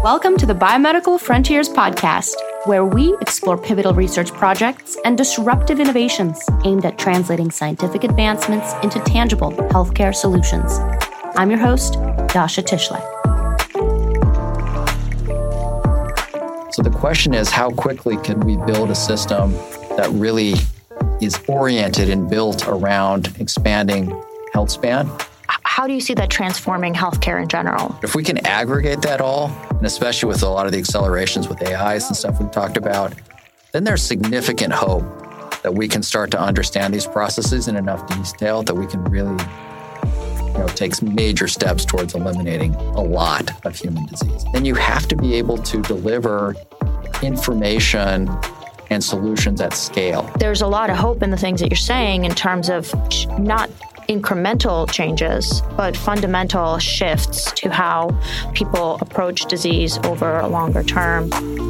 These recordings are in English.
Welcome to the Biomedical Frontiers podcast, where we explore pivotal research projects and disruptive innovations aimed at translating scientific advancements into tangible healthcare solutions. I'm your host, Dasha Tishley. So the question is, how quickly can we build a system that really is oriented and built around expanding health span? How do you see that transforming healthcare in general? If we can aggregate that all, and especially with a lot of the accelerations with AIs and stuff we've talked about, then there's significant hope that we can start to understand these processes in enough detail that we can really take major steps towards eliminating a lot of human disease. Then you have to be able to deliver information and solutions at scale. There's a lot of hope in the things that you're saying in terms of not incremental changes, but fundamental shifts to how people approach disease over a longer term.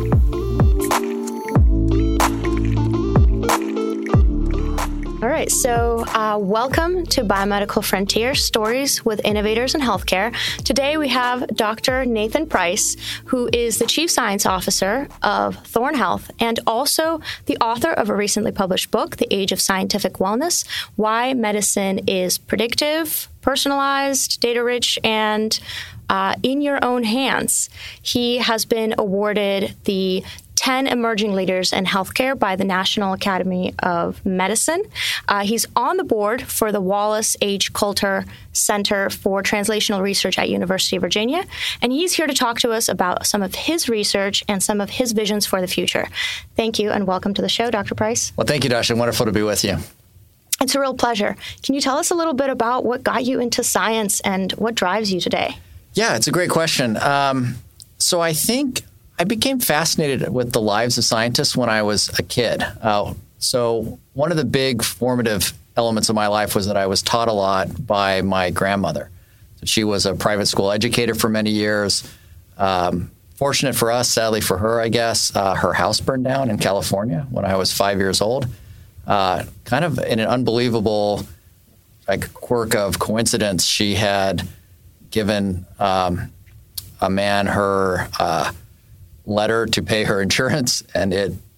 All right, so welcome to Biomedical Frontier, Stories with Innovators in Healthcare. Today we have Dr. Nathan Price, who is the Chief Science Officer of Thorne Health and also the author of a recently published book, The Age of Scientific Wellness: Why Medicine is Predictive, Personalized, Data-Rich, and in Your Own Hands. He has been awarded the 10 Emerging Leaders in Healthcare by the National Academy of Medicine. He's on the board for the Wallace H. Coulter Center for Translational Research at University of Virginia, and he's here to talk to us about some of his research and some of his visions for the future. Thank you, and welcome to the show, Dr. Price. Well, thank you, Dasha. Wonderful to be with you. It's a real pleasure. Can you tell us a little bit about what got you into science and what drives you today? Yeah, it's a great question. So I think I became fascinated with the lives of scientists when I was a kid. So one of the big formative elements of my life was that I was taught a lot by my grandmother. So she was a private school educator for many years. Fortunate for us, sadly for her, I guess, her house burned down in California when I was 5 years old. Kind of in an unbelievable quirk of coincidence, she had given a man her letter to pay her insurance, and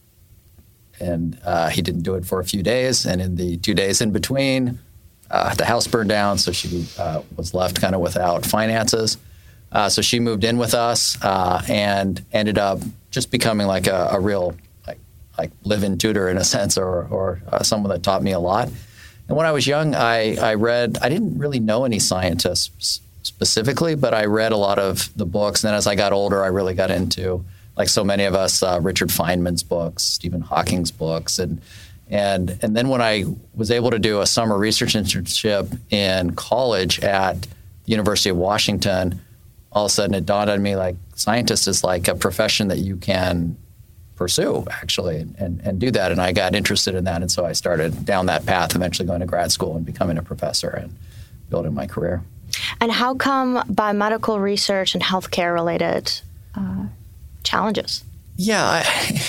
he didn't do it for a few days. And in the 2 days in between, the house burned down, so she was left kind of without finances. So she moved in with us and ended up just becoming like a real like live-in tutor in a sense, or someone that taught me a lot. And when I was young, I read. I didn't really know any scientists specifically, but I read a lot of the books. And then as I got older, I really got into, like so many of us, Richard Feynman's books, Stephen Hawking's books. And then when I was able to do a summer research internship in college at the University of Washington, all of a sudden it dawned on me, like, scientist is like a profession that you can pursue, actually, and do that. And I got interested in that. And so I started down that path, eventually going to grad school and becoming a professor and building my career. And how come biomedical research and healthcare-related challenges? Yeah,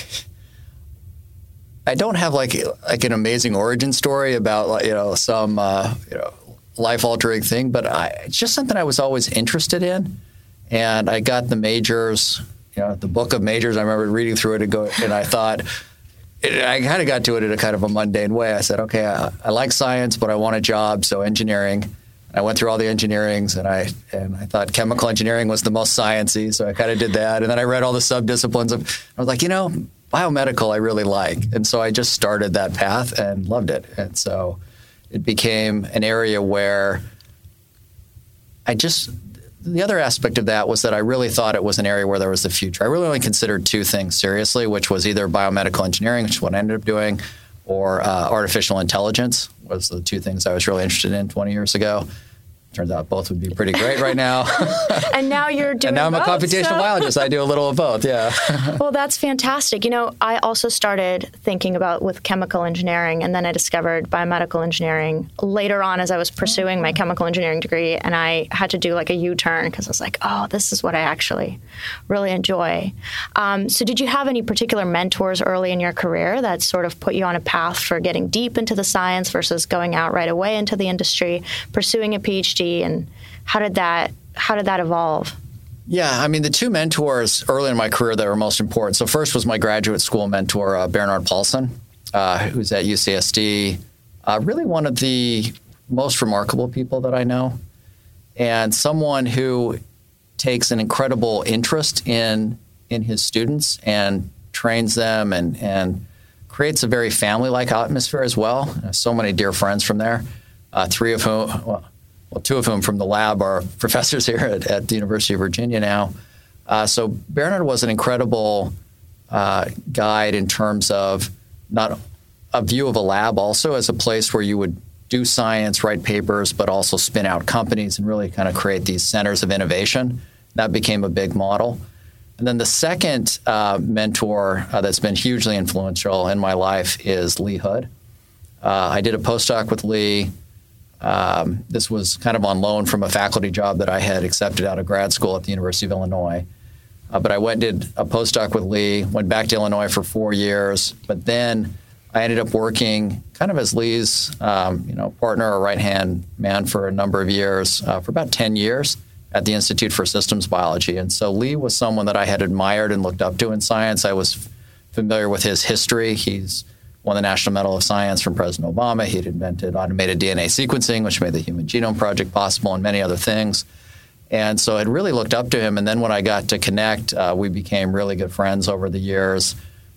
I don't have like an amazing origin story about some life-altering thing, but it's just something I was always interested in, and I got the majors. The book of majors. I remember reading through it and I thought. I kind of got to it in a kind of a mundane way. I said, okay, I like science, but I want a job, so engineering. I went through all the engineerings, and I thought chemical engineering was the most sciencey, so I kind of did that. And then I read all the subdisciplines. I was like, biomedical I really like. And so I just started that path and loved it. And so it became an area where the other aspect of that was that I really thought it was an area where there was the future. I really only considered two things seriously, which was either biomedical engineering, which is what I ended up doing, or artificial intelligence was the two things I was really interested in 20 years ago. Turns out both would be pretty great right now. And now you're doing And now I'm both, a computational biologist. I do a little of both, yeah. Well, that's fantastic. I also started thinking about with chemical engineering, and then I discovered biomedical engineering later on as I was pursuing my chemical engineering degree, and I had to do like a U-turn because I was like, oh, this is what I actually really enjoy. So did you have any particular mentors early in your career that sort of put you on a path for getting deep into the science versus going out right away into the industry, pursuing a PhD, and how did that evolve? Yeah, I mean, the two mentors early in my career that were most important. So first was my graduate school mentor, Bernard Paulson, who's at UCSD. Really one of the most remarkable people that I know, and someone who takes an incredible interest in his students and trains them and creates a very family-like atmosphere as well. So many dear friends from there, two of whom from the lab are professors here at the University of Virginia now. So Bernard was an incredible guide in terms of not a view of a lab also as a place where you would do science, write papers, but also spin out companies and really kind of create these centers of innovation. That became a big model. And then the second mentor that's been hugely influential in my life is Lee Hood. I did a postdoc with Lee. This was kind of on loan from a faculty job that I had accepted out of grad school at the University of Illinois. But I did a postdoc with Lee, went back to Illinois for 4 years, but then I ended up working kind of as Lee's partner or right-hand man for a number of years, for about 10 years at the Institute for Systems Biology. And so Lee was someone that I had admired and looked up to in science. I was familiar with his history. He's won the National Medal of Science from President Obama. He'd invented automated DNA sequencing, which made the Human Genome Project possible, and many other things. And so I'd really looked up to him. And then when I got to connect, we became really good friends over the years.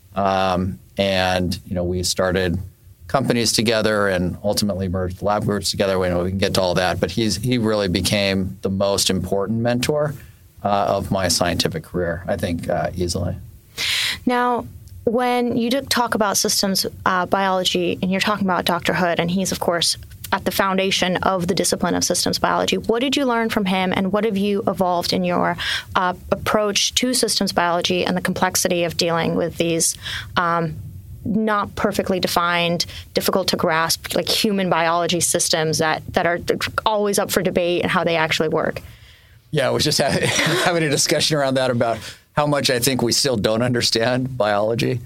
And we started companies together and ultimately merged lab groups together. We can get to all that. But he really became the most important mentor of my scientific career, I think, easily. Now, when you talk about systems biology and you're talking about Dr. Hood, and he's, of course, at the foundation of the discipline of systems biology, what did you learn from him, and what have you evolved in your approach to systems biology and the complexity of dealing with these not perfectly defined, difficult to grasp, like human biology systems that are always up for debate and how they actually work? Yeah, I was just having a discussion around that about how much I think we still don't understand biology.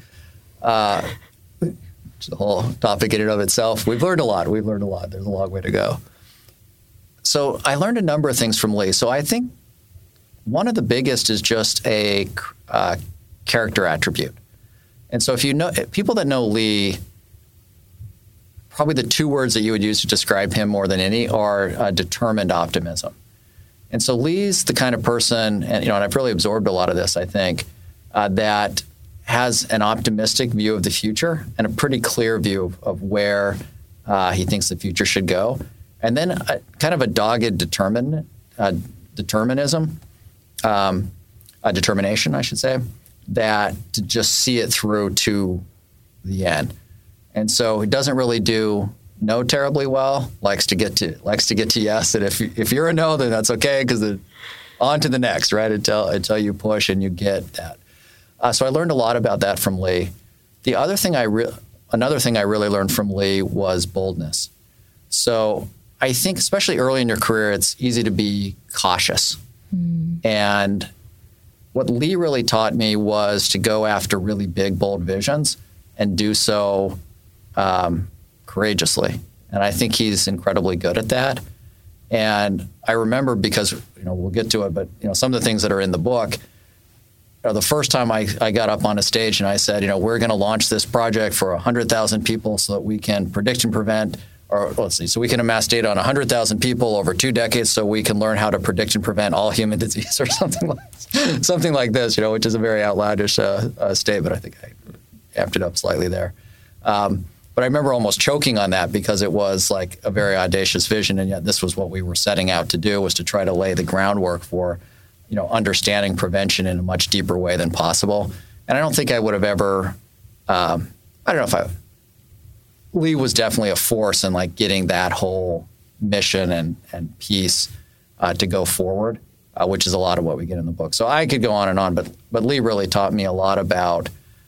It's a whole topic in and of itself. We've learned a lot. There's a long way to go. So I learned a number of things from Lee. So I think one of the biggest is just a character attribute. And so if you know people that know Lee, probably the two words that you would use to describe him more than any are determined optimism. And so Lee's the kind of person, and I've really absorbed a lot of this, I think, that has an optimistic view of the future and a pretty clear view of where he thinks the future should go. And then kind of a dogged determination, I should say, that to just see it through to the end. And so he doesn't really do no terribly well, likes to get to yes. And if you're a no, then that's okay, because on to the next, right? Until you push and you get that. So I learned a lot about that from Lee. The other thing another thing I really learned from Lee was boldness. So I think especially early in your career, it's easy to be cautious. And what Lee really taught me was to go after really big, bold visions and do so courageously. And I think he's incredibly good at that. And I remember, because we'll get to it, but some of the things that are in the book, the first time I got up on a stage and I said, we're going to launch this project for 100,000 people so that we can predict and prevent, so we can amass data on 100,000 people over 2 decades so we can learn how to predict and prevent all human disease, or something like this, which is a very outlandish statement. I think I amped it up slightly there. But I remember almost choking on that, because it was like a very audacious vision, and yet this was what we were setting out to do, was to try to lay the groundwork for understanding prevention in a much deeper way than possible. And I don't think I would have ever, Lee was definitely a force in getting that whole mission and piece to go forward, which is a lot of what we get in the book. So I could go on, but Lee really taught me a lot about,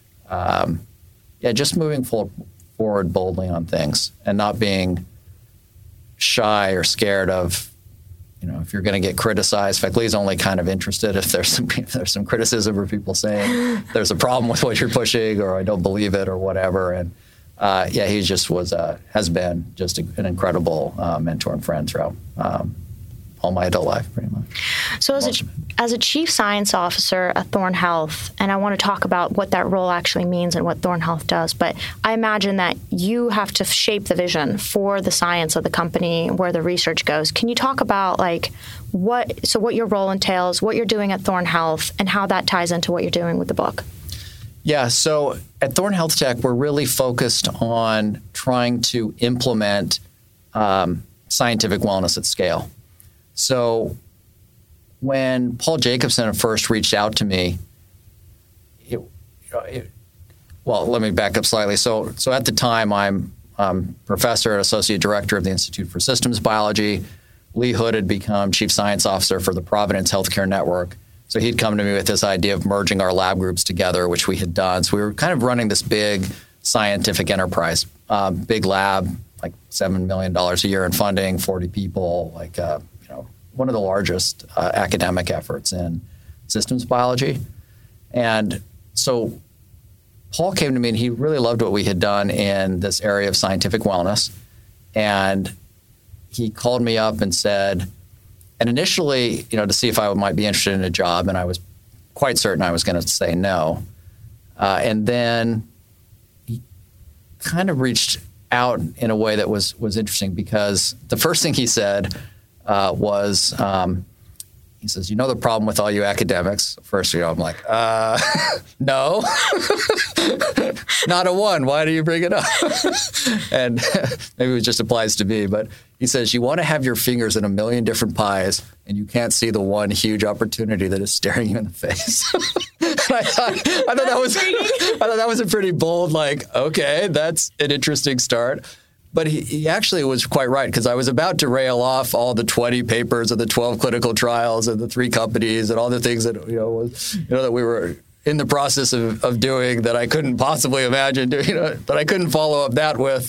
just moving forward boldly on things and not being shy or scared of, if you're going to get criticized. In fact, Lee's only kind of interested if there's some criticism, or people saying there's a problem with what you're pushing, or I don't believe it, or whatever. And he just has been just an incredible mentor and friend throughout all my adult life, pretty much. So as a chief science officer at Thorne Health, and I want to talk about what that role actually means and what Thorne Health does, but I imagine that you have to shape the vision for the science of the company, where the research goes. Can you talk about what your role entails, what you're doing at Thorne Health, and how that ties into what you're doing with the book? Yeah, so at Thorne Health Tech, we're really focused on trying to implement scientific wellness at scale. So when Paul Jacobson first reached out to me, well, let me back up slightly. So at the time, I'm professor and associate director of the Institute for Systems Biology. Lee Hood had become chief science officer for the Providence Healthcare Network. So he'd come to me with this idea of merging our lab groups together, which we had done. So we were kind of running this big scientific enterprise, big lab, like $7 million a year in funding, 40 people, one of the largest academic efforts in systems biology. And so Paul came to me and he really loved what we had done in this area of scientific wellness. And he called me up and said, and initially, to see if I might be interested in a job, and I was quite certain I was going to say no. And then he kind of reached out in a way that was interesting, because the first thing he said was, he says, the problem with all you academics? First, I'm like, no, not a one. Why do you bring it up? And maybe it just applies to me, but he says, you want to have your fingers in a million different pies, and you can't see the one huge opportunity that is staring you in the face. I thought that was a pretty bold, okay, that's an interesting start. But he actually was quite right, because I was about to rail off all the 20 papers and the 12 clinical trials and the 3 companies and all the things that that we were in the process of doing that I couldn't possibly imagine doing. That I couldn't follow up that with.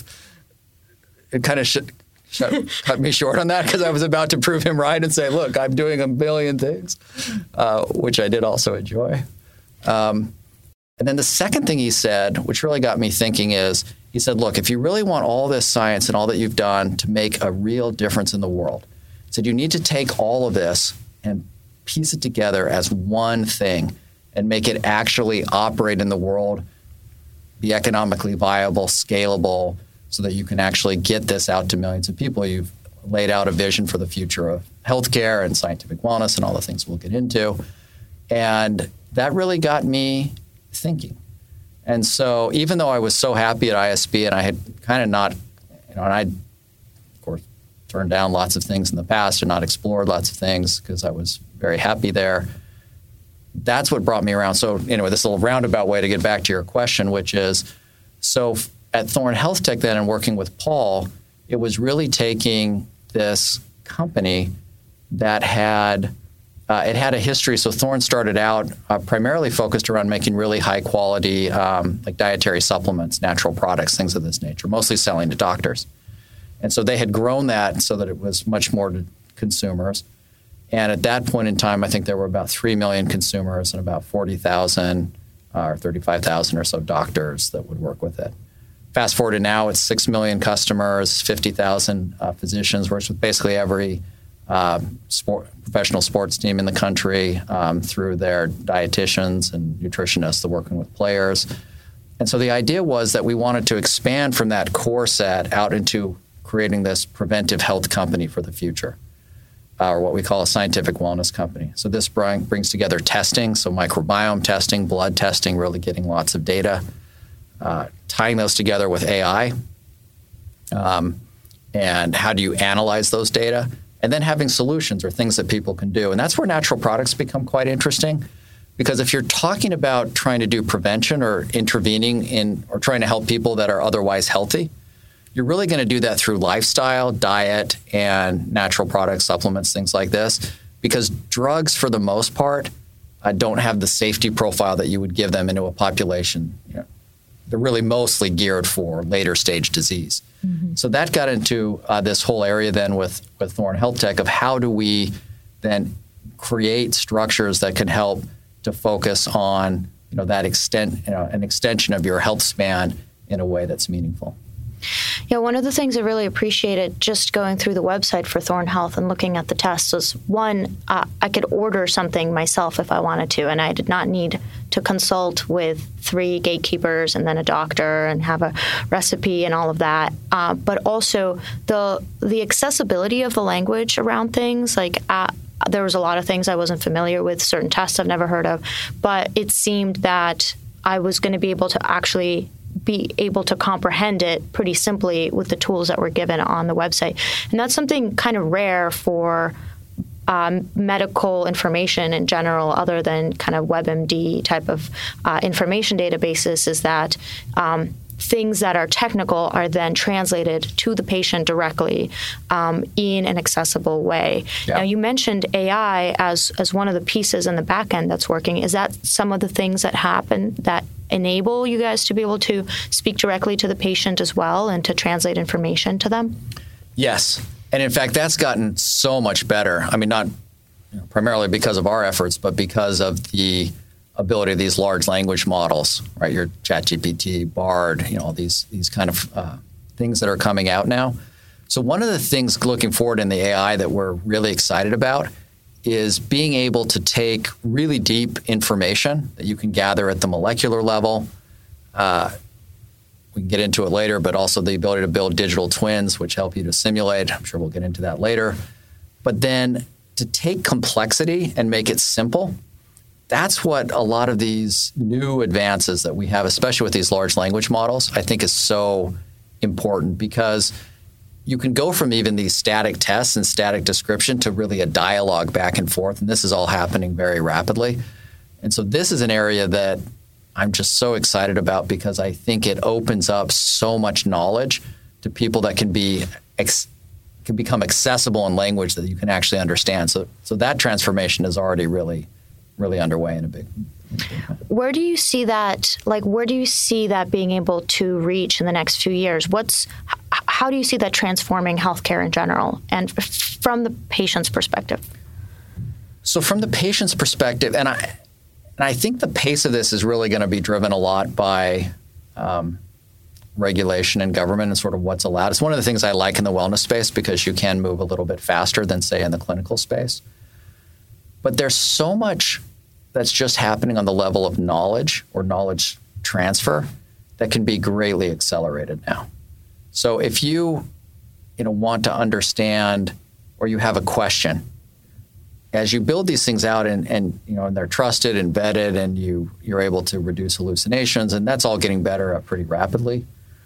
It kind of cut me short on that, because I was about to prove him right and say, look, I'm doing a billion things, which I did also enjoy. And then the second thing he said, which really got me thinking, is he said, look, if you really want all this science and all that you've done to make a real difference in the world, he said, you need to take all of this and piece it together as one thing and make it actually operate in the world, be economically viable, scalable, so that you can actually get this out to millions of people. You've laid out a vision for the future of healthcare and scientific wellness and all the things we'll get into. And that really got me thinking. And so even though I was so happy at ISB, and I had kind of not, and I'd, of course, turned down lots of things in the past and not explored lots of things because I was very happy there, that's what brought me around. So anyway, this little roundabout way to get back to your question, which is, so at Thorne Health Tech then, and working with Paul, it was really taking this company that had it had a history. So Thorne started out primarily focused around making really high quality dietary supplements, natural products, things of this nature, mostly selling to doctors. And so they had grown that so that it was much more to consumers. And at that point in time, I think there were about 3 million consumers and about 40,000 or 35,000 or so doctors that would work with it. Fast forward to now, it's 6 million customers, 50,000 physicians, works with basically every professional sports team in the country through their dietitians and nutritionists that are working with players. And so the idea was that we wanted to expand from that core set out into creating this preventive health company for the future, or what we call a scientific wellness company. So this brings together testing, so microbiome testing, blood testing, really getting lots of data, tying those together with AI, and how do you analyze those data, and then having solutions or things that people can do. And that's where natural products become quite interesting, because if you're talking about trying to do prevention or intervening in or trying to help people that are otherwise healthy, you're really going to do that through lifestyle, diet, and natural products, supplements, things like this, because drugs, for the most part, don't have the safety profile that you would give them into a population. They're really mostly geared for later stage disease. Mm-hmm. So that got into this whole area then with Thorne Health Tech of how do we then create structures that can help to focus on that an extension of your health span in a way that's meaningful. Yeah, one of the things I really appreciated just going through the website for Thorne Health and looking at the tests was, one, I could order something myself if I wanted to, and I did not need to consult with 3 gatekeepers and then a doctor and have a recipe and all of that. But also the accessibility of the language around things, like there was a lot of things I wasn't familiar with, certain tests I've never heard of, but it seemed that I was going to be able to comprehend it pretty simply with the tools that were given on the website. And that's something kind of rare for medical information in general, other than kind of WebMD type of information databases, is that things that are technical are then translated to the patient directly in an accessible way. Yeah. Now, you mentioned AI as one of the pieces in the back end that's working. Is that some of the things that happen that enable you guys to be able to speak directly to the patient as well and to translate information to them? Yes. And in fact, that's gotten so much better. I mean, not primarily because of our efforts, but because of the ability of these large language models, right? Your ChatGPT, Bard, all these kind of things that are coming out now. So one of the things looking forward in the AI that we're really excited about is being able to take really deep information that you can gather at the molecular level. We can get into it later, but also the ability to build digital twins, which help you to simulate. I'm sure we'll get into that later. But then to take complexity and make it simple, that's what a lot of these new advances that we have, especially with these large language models, I think is so important, because you can go from even these static tests and static description to really a dialogue back and forth. And this is all happening very rapidly. And so this is an area that I'm just so excited about, because I think it opens up so much knowledge to people that can become accessible in language that you can actually understand. So that transformation is already really underway in a big way. Where do you see that? Where do you see that being able to reach in the next few years? How do you see that transforming healthcare in general, and from the patient's perspective? So from the patient's perspective, and I think the pace of this is really going to be driven a lot by regulation and government and sort of what's allowed. It's one of the things I like in the wellness space, because you can move a little bit faster than, say, in the clinical space. But there's so much that's just happening on the level of knowledge or knowledge transfer that can be greatly accelerated now. So if you want to understand, or you have a question, as you build these things out and they're trusted and vetted, and you're able to reduce hallucinations, and that's all getting better pretty rapidly,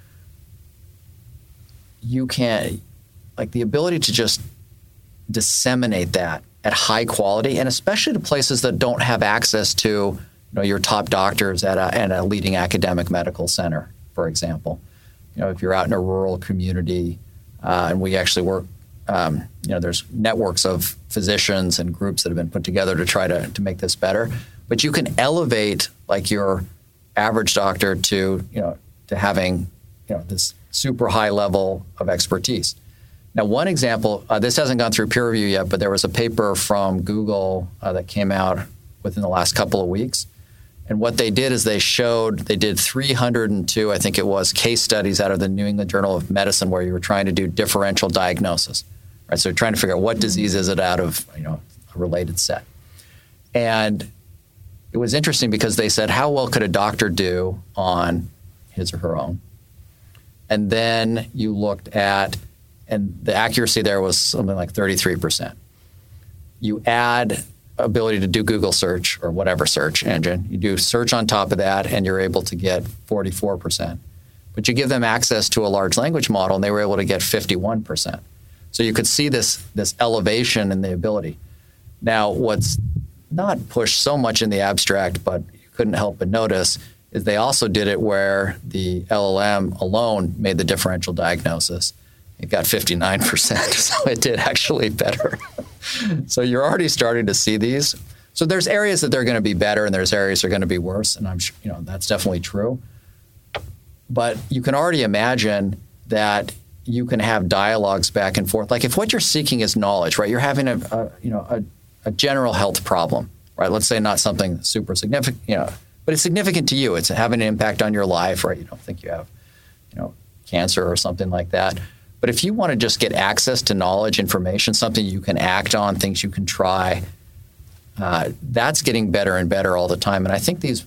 you can, the ability to just disseminate that at high quality, and especially to places that don't have access to your top doctors at a leading academic medical center, for example. If you're out in a rural community, and we actually work, there's networks of physicians and groups that have been put together to try to make this better. But you can elevate your average doctor to having this super high level of expertise. Now, one example, this hasn't gone through peer review yet, but there was a paper from Google that came out within the last couple of weeks. And what they did is they did 302, I think it was, case studies out of the New England Journal of Medicine, where you were trying to do differential diagnosis. Right? So you're trying to figure out what disease is it out of a related set. And it was interesting, because they said, how well could a doctor do on his or her own? And then you looked at, and the accuracy there was something like 33%. You add ability to do Google search or whatever search engine. You do search on top of that, and you're able to get 44%. But you give them access to a large language model, and they were able to get 51%. So you could see this elevation in the ability. Now, what's not pushed so much in the abstract, but you couldn't help but notice, is they also did it where the LLM alone made the differential diagnosis. It got 59%, so it did actually better. So you're already starting to see these. So there's areas that they're going to be better, and there's areas that are going to be worse, and I'm sure that's definitely true. But you can already imagine that you can have dialogues back and forth. Like if what you're seeking is knowledge, right? You're having a general health problem, right? Let's say not something super significant, but it's significant to you. It's having an impact on your life, right? You don't think you have, cancer or something like that. But if you want to just get access to knowledge, information, something you can act on, things you can try, that's getting better and better all the time. And I think these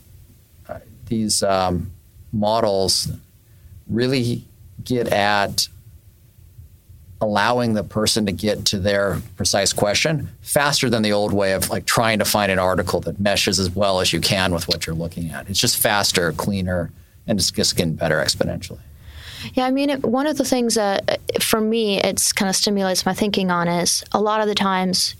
models really get at allowing the person to get to their precise question faster than the old way of like trying to find an article that meshes as well as you can with what you're looking at. It's just faster, cleaner, and it's just getting better exponentially. Yeah, I mean, one of the things that for me, it's kind of stimulates my thinking on is a lot of the times,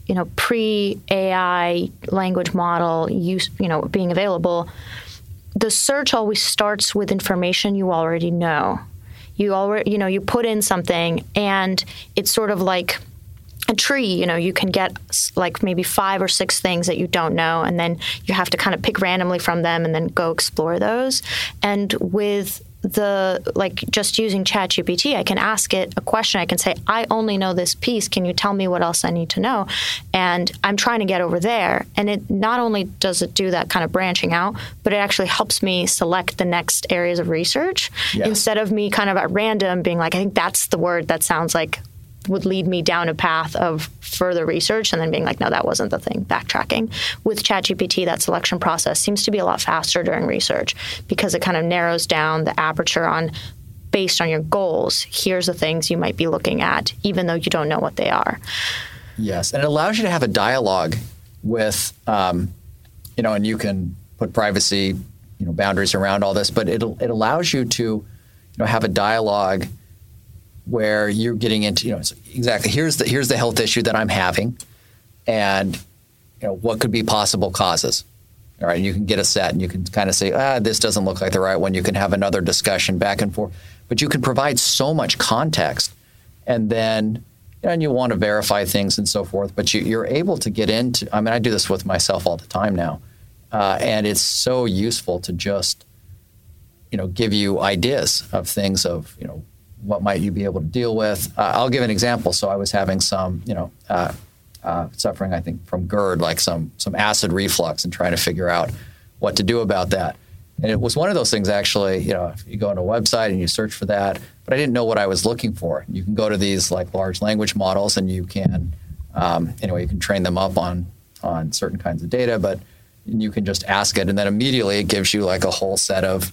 pre-AI language model use, being available, the search always starts with information you already know. You already, you put in something and it's sort of like a tree, you can get like maybe 5 or 6 things that you don't know, and then you have to kind of pick randomly from them and then go explore those. And with just using ChatGPT, I can ask it a question. I can say, I only know this piece. Can you tell me what else I need to know? And I'm trying to get over there. And it not only does it do that kind of branching out, but it actually helps me select the next areas of research instead of me kind of at random being like, I think that's the word that sounds like would lead me down a path of further research and then being like, no, that wasn't the thing, backtracking. With ChatGPT, that selection process seems to be a lot faster during research because it kind of narrows down the aperture on, based on your goals, here's the things you might be looking at, even though you don't know what they are. Yes, and it allows you to have a dialogue with, and you can put privacy, boundaries around all this, but it allows you to, have a dialogue where you're getting into, exactly, here's the health issue that I'm having, and what could be possible causes. All right, and you can get a set, and you can kind of say, this doesn't look like the right one. You can have another discussion back and forth, but you can provide so much context, and then and you want to verify things and so forth. But you're able to get into. I mean, I do this with myself all the time now, and it's so useful to just give you ideas of things of what might you be able to deal with? I'll give an example. So I was having some, suffering, I think, from GERD, like some acid reflux, and trying to figure out what to do about that. And it was one of those things, actually, if you go on a website and you search for that, but I didn't know what I was looking for. You can go to these like large language models, and you can, you can train them up on certain kinds of data, but you can just ask it, and then immediately it gives you like a whole set of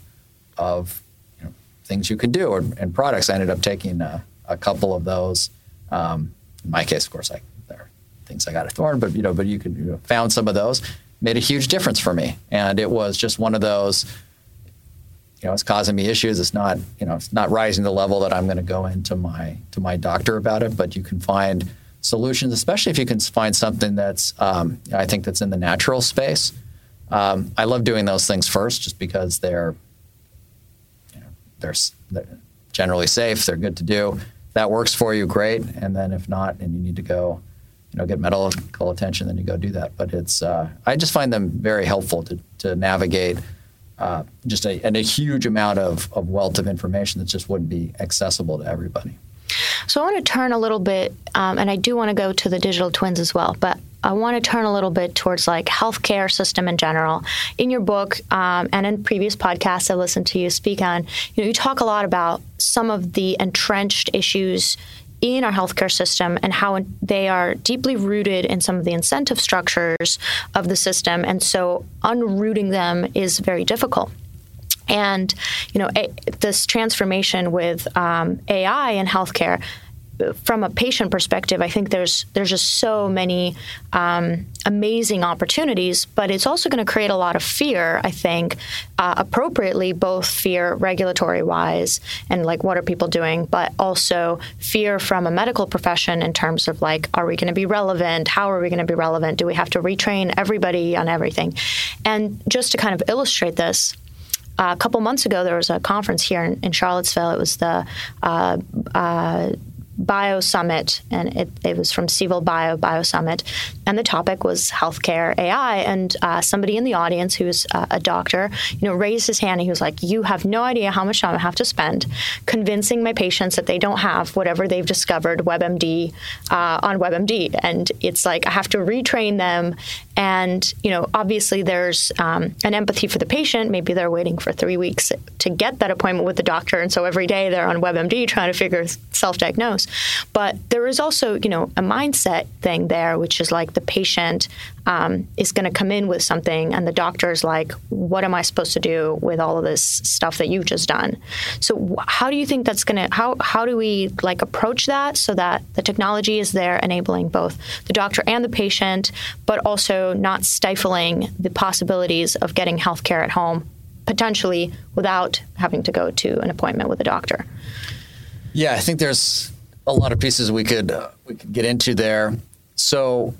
things you can do and products. I ended up taking a couple of those. In my case, of course, there are things I got at Thorne, but you could found some of those, made a huge difference for me, and it was just one of those. It's causing me issues. It's not it's not rising to the level that I'm going to go into my doctor about it. But you can find solutions, especially if you can find something that's I think that's in the natural space. I love doing those things first, just because they're generally safe. They're good to do. If that works for you, great. And then if not, and you need to go, get medical attention, then you go do that. But it's I just find them very helpful to navigate just a huge amount of wealth of information that just wouldn't be accessible to everybody. So I want to turn a little bit, and I do want to go to the digital twins as well, but I want to turn a little bit towards like healthcare system in general. In your book and in previous podcasts I listened to you speak on, you talk a lot about some of the entrenched issues in our healthcare system and how they are deeply rooted in some of the incentive structures of the system. And so unrooting them is very difficult. And, this transformation with AI in healthcare, from a patient perspective, I think there's just so many amazing opportunities, but it's also going to create a lot of fear, I think, appropriately, both fear regulatory-wise and like what are people doing, but also fear from a medical profession in terms of like, are we going to be relevant? How are we going to be relevant? Do we have to retrain everybody on everything? And just to kind of illustrate this, a couple months ago, there was a conference here in Charlottesville. It was the Bio Summit, and it was from Seville Bio Summit, and the topic was healthcare AI. And somebody in the audience who's a doctor, raised his hand, and he was like, "You have no idea how much time I have to spend convincing my patients that they don't have whatever they've discovered WebMD on WebMD, and it's like I have to retrain them." And obviously there's an empathy for the patient. Maybe they're waiting for 3 weeks to get that appointment with the doctor, and so every day they're on WebMD trying to self-diagnose. But there is also, a mindset thing there, which is like the patient is going to come in with something, and the doctor's like, "What am I supposed to do with all of this stuff that you've just done?" So how do you think that's going to? How do we approach that so that the technology is there, enabling both the doctor and the patient, but also not stifling the possibilities of getting healthcare at home, potentially without having to go to an appointment with a doctor? Yeah, I think there's a lot of pieces we could get into there. So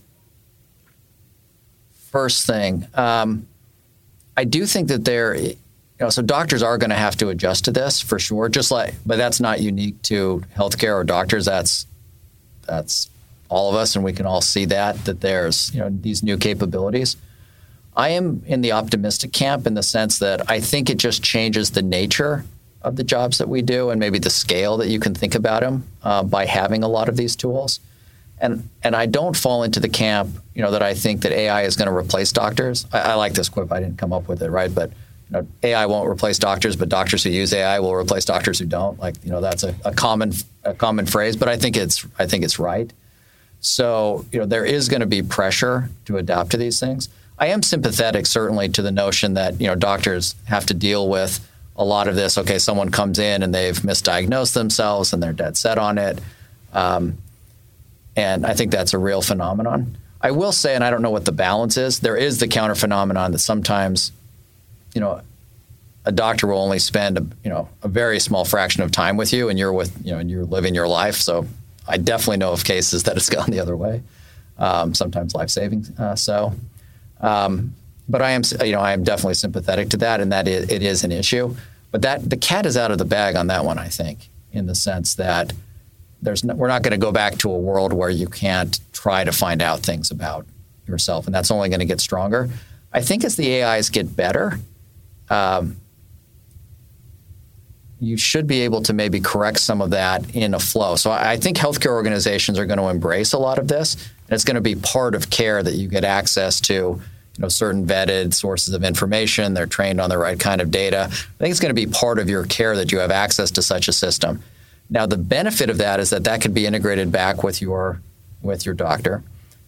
first thing, I do think that so doctors are going to have to adjust to this for sure. But that's not unique to healthcare or doctors. That's all of us, and we can all see that there's these new capabilities. I am in the optimistic camp in the sense that I think it just changes the nature of the jobs that we do and maybe the scale that you can think about them by having a lot of these tools. And I don't fall into the camp, that I think that AI is going to replace doctors. I like this quip. I didn't come up with it, right? But AI won't replace doctors, but doctors who use AI will replace doctors who don't. That's a common phrase, but I think it's right. So there is going to be pressure to adapt to these things. I am sympathetic certainly to the notion that doctors have to deal with a lot of this. Okay, someone comes in and they've misdiagnosed themselves and they're dead set on it. And I think that's a real phenomenon. I will say, and I don't know what the balance is, there is the counter phenomenon that sometimes, a doctor will only spend a very small fraction of time with you, and you're living your life. So I definitely know of cases that it's gone the other way, sometimes life-saving. But I am definitely sympathetic to that, and that it is an issue. But the cat is out of the bag on that one, I think, in the sense that we're not going to go back to a world where you can't try to find out things about yourself, and that's only going to get stronger. I think as the AIs get better, you should be able to maybe correct some of that in a flow. So I think healthcare organizations are going to embrace a lot of this, and it's going to be part of care that you get access to certain vetted sources of information. They're trained on the right kind of data. I think it's going to be part of your care that you have access to such a system. Now, the benefit of that is that can be integrated back with your doctor,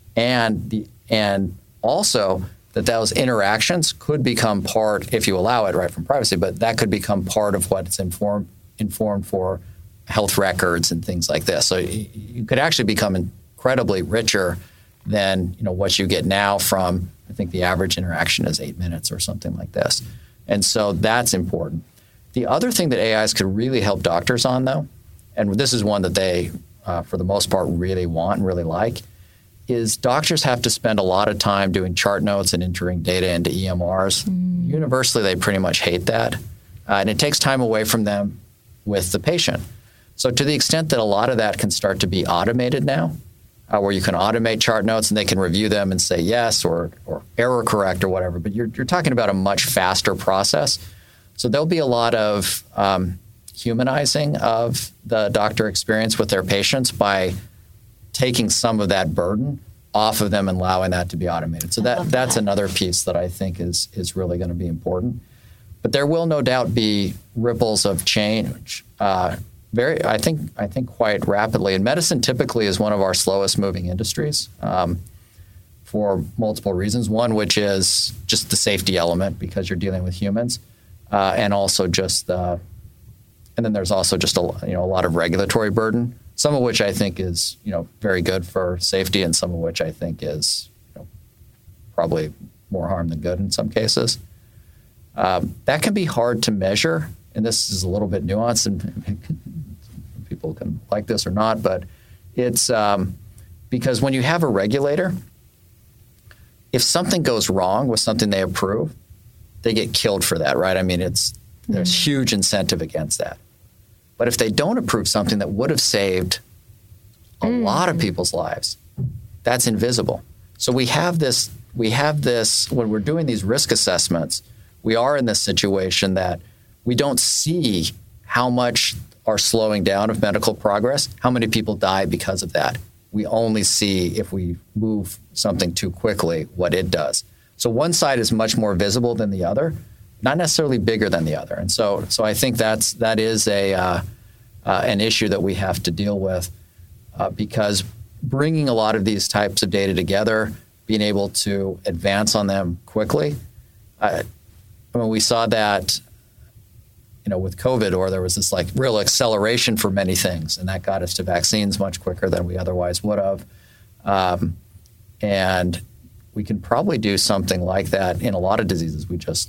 and also that those interactions could become part, if you allow it, right, from privacy, but that could become part of what's informed for health records and things like this. So you could actually become incredibly richer than what you get now from, I think the average interaction is 8 minutes or something like this. And so that's important. The other thing that AIs could really help doctors on, though, and this is one that they, for the most part, really want and really like, is doctors have to spend a lot of time doing chart notes and entering data into EMRs. Universally, they pretty much hate that. And it takes time away from them with the patient. So to the extent that a lot of that can start to be automated now, where you can automate chart notes and they can review them and say yes or error correct or whatever, but you're talking about a much faster process. So there'll be a lot of humanizing of the doctor experience with their patients by taking some of that burden off of them and allowing that to be automated. So that's another piece that I think is really going to be important. But there will no doubt be ripples of change. I think quite rapidly. And medicine typically is one of our slowest moving industries for multiple reasons. One, which is just the safety element because you're dealing with humans, and also and then there's also just a lot of regulatory burden. Some of which I think is very good for safety, and some of which I think is probably more harm than good in some cases. That can be hard to measure, and this is a little bit nuanced, and people can like this or not, but it's because when you have a regulator, if something goes wrong with something they approve, they get killed for that, right? I mean, there's huge incentive against that. But if they don't approve something that would have saved a lot of people's lives. That's invisible. So we have this, when we're doing these risk assessments, we are in this situation that we don't see how much are slowing down of medical progress, how many people die because of that. We only see if we move something too quickly, what it does. So one side is much more visible than the other, not necessarily bigger than the other. And so I think that is an issue that we have to deal with because bringing a lot of these types of data together, being able to advance on them quickly. We saw that, with COVID, or there was this like real acceleration for many things, and that got us to vaccines much quicker than we otherwise would have. And we can probably do something like that in a lot of diseases. We just,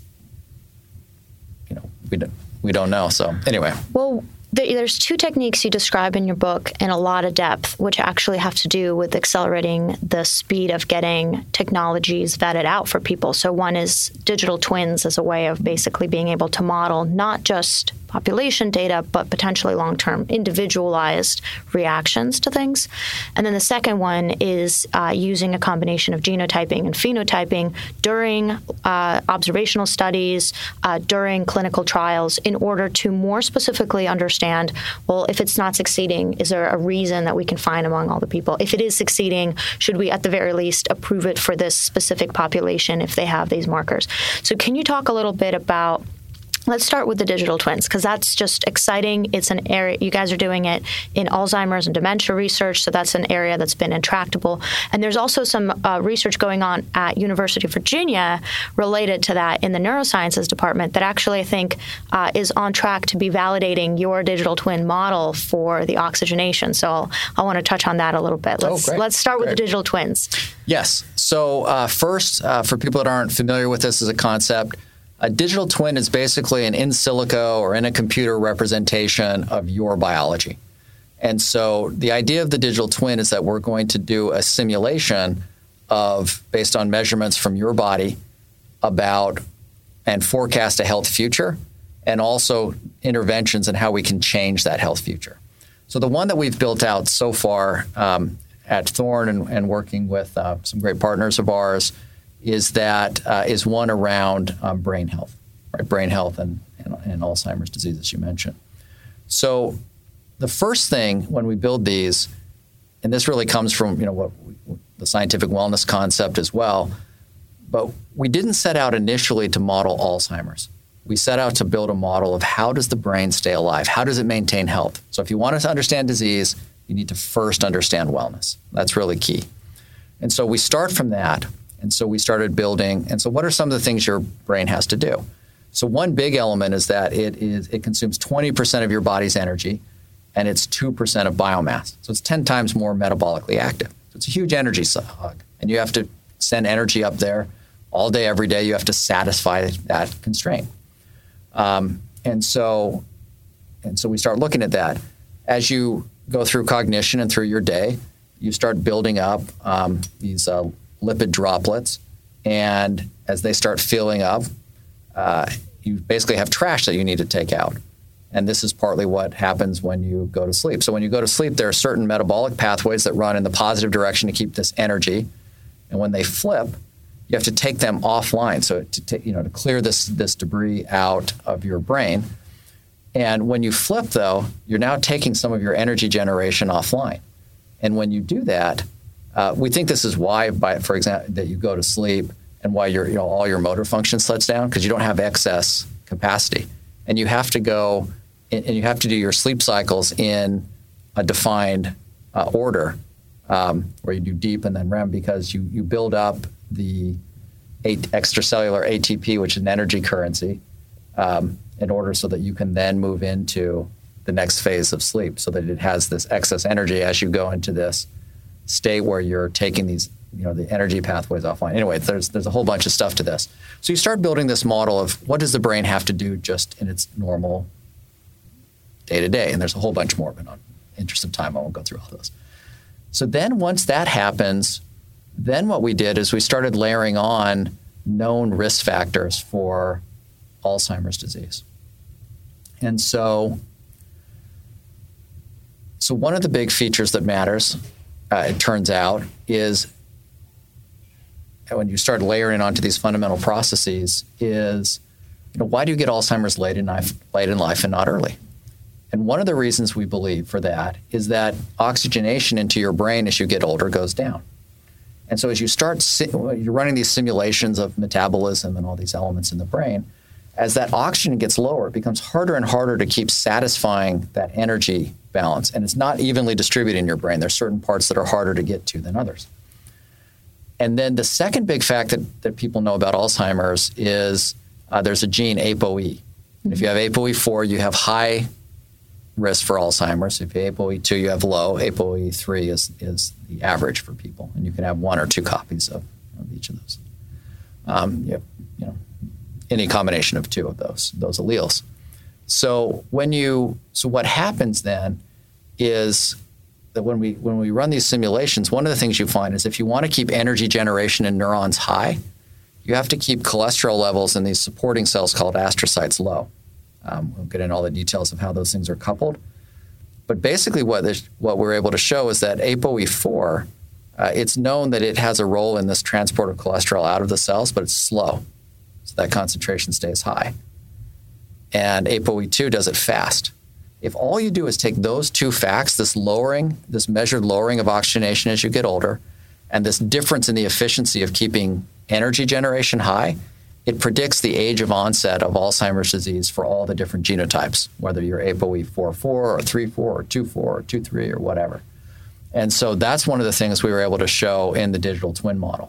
we don't know. So anyway. Well, there's two techniques you describe in your book in a lot of depth, which actually have to do with accelerating the speed of getting technologies vetted out for people. So one is digital twins as a way of basically being able to model not just population data, but potentially long-term individualized reactions to things. And then the second one is using a combination of genotyping and phenotyping during observational studies, during clinical trials, in order to more specifically understand, well, if it's not succeeding, is there a reason that we can find among all the people? If it is succeeding, should we at the very least approve it for this specific population if they have these markers? So can you talk a little bit about, let's start with the digital twins, because that's just exciting. It's an area, you guys are doing it in Alzheimer's and dementia research, so that's an area that's been intractable. And there's also some research going on at University of Virginia related to that in the neurosciences department that actually I think is on track to be validating your digital twin model for the oxygenation. So I want to touch on that a little bit. Let's start with the digital twins. Yes. So first, for people that aren't familiar with this as a concept, a digital twin is basically an in silico or in a computer representation of your biology. And so the idea of the digital twin is that we're going to do a simulation based on measurements from your body about and forecast a health future, and also interventions and how we can change that health future. So the one that we've built out so far at Thorne and working with some great partners of ours is one around brain health, right? Brain health and Alzheimer's disease, as you mentioned. So the first thing when we build these, and this really comes from the scientific wellness concept as well, but we didn't set out initially to model Alzheimer's. We set out to build a model of how does the brain stay alive? How does it maintain health? So if you want to understand disease, you need to first understand wellness. That's really key. And so we start from that. And so we started building. And so what are some of the things your brain has to do? So one big element is that it consumes 20% of your body's energy, and it's 2% of biomass. So it's 10 times more metabolically active. So it's a huge energy hog. And you have to send energy up there all day, every day. You have to satisfy that constraint. And so we start looking at that. As you go through cognition and through your day, you start building up these lipid droplets, and as they start filling up, you basically have trash that you need to take out. And this is partly what happens when you go to sleep. So when you go to sleep, there are certain metabolic pathways that run in the positive direction to keep this energy, and when they flip, you have to take them offline. So to clear this debris out of your brain. And when you flip, though, you're now taking some of your energy generation offline. And when you do that, we think this is why, for example, that you go to sleep and why all your motor function shuts down, because you don't have excess capacity, and you have to go and you have to do your sleep cycles in a defined order, where you do deep and then REM, because you build up the extracellular ATP, which is an energy currency, in order so that you can then move into the next phase of sleep, so that it has this excess energy as you go into this state where you're taking these, the energy pathways offline. Anyway, there's a whole bunch of stuff to this. So you start building this model of what does the brain have to do just in its normal day-to-day, and there's a whole bunch more, but in interest of time, I won't go through all those. So then once that happens, then what we did is we started layering on known risk factors for Alzheimer's disease. And so So one of the big features that matters, it turns out, is when you start layering onto these fundamental processes is, why do you get Alzheimer's late in life and not early? And one of the reasons we believe for that is that oxygenation into your brain as you get older goes down. And so as you start, you're running these simulations of metabolism and all these elements in the brain, as that oxygen gets lower, it becomes harder and harder to keep satisfying that energy balance. And it's not evenly distributed in your brain. There's certain parts that are harder to get to than others. And then the second big fact that people know about Alzheimer's is there's a gene, ApoE. And if you have ApoE4, you have high risk for Alzheimer's. If you have ApoE2, you have low. ApoE3 is the average for people. And you can have one or two copies of each of those. You have, any combination of two of those alleles. So what happens then is that when we run these simulations, one of the things you find is if you want to keep energy generation in neurons high, you have to keep cholesterol levels in these supporting cells called astrocytes low. We'll get into all the details of how those things are coupled. But basically what we're able to show is that ApoE4, it's known that it has a role in this transport of cholesterol out of the cells, but it's slow. So that concentration stays high. And ApoE2 does it fast. If all you do is take those two facts, this measured lowering of oxygenation as you get older, and this difference in the efficiency of keeping energy generation high, it predicts the age of onset of Alzheimer's disease for all the different genotypes, whether you're ApoE4/4 or 3/4 or 2/4 or 2/3 or whatever. And so that's one of the things we were able to show in the digital twin model.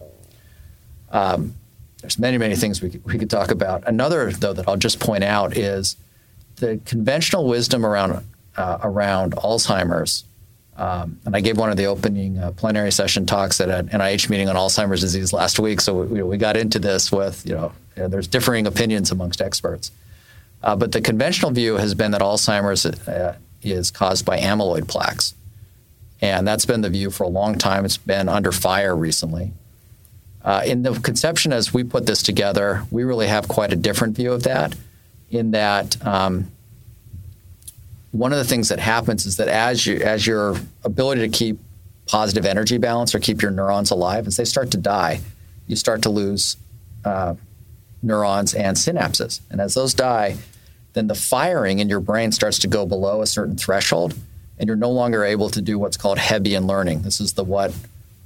There's many, many things we could talk about. Another, though, that I'll just point out is the conventional wisdom around Alzheimer's. And I gave one of the opening plenary session talks at an NIH meeting on Alzheimer's disease last week. So we got into this with, there's differing opinions amongst experts. But the conventional view has been that Alzheimer's is caused by amyloid plaques. And that's been the view for a long time. It's been under fire recently. In the conception as we put this together, we really have quite a different view of that, in that one of the things that happens is that as your ability to keep positive energy balance or keep your neurons alive, as they start to die, you start to lose neurons and synapses. And as those die, then the firing in your brain starts to go below a certain threshold, and you're no longer able to do what's called Hebbian learning. This is the what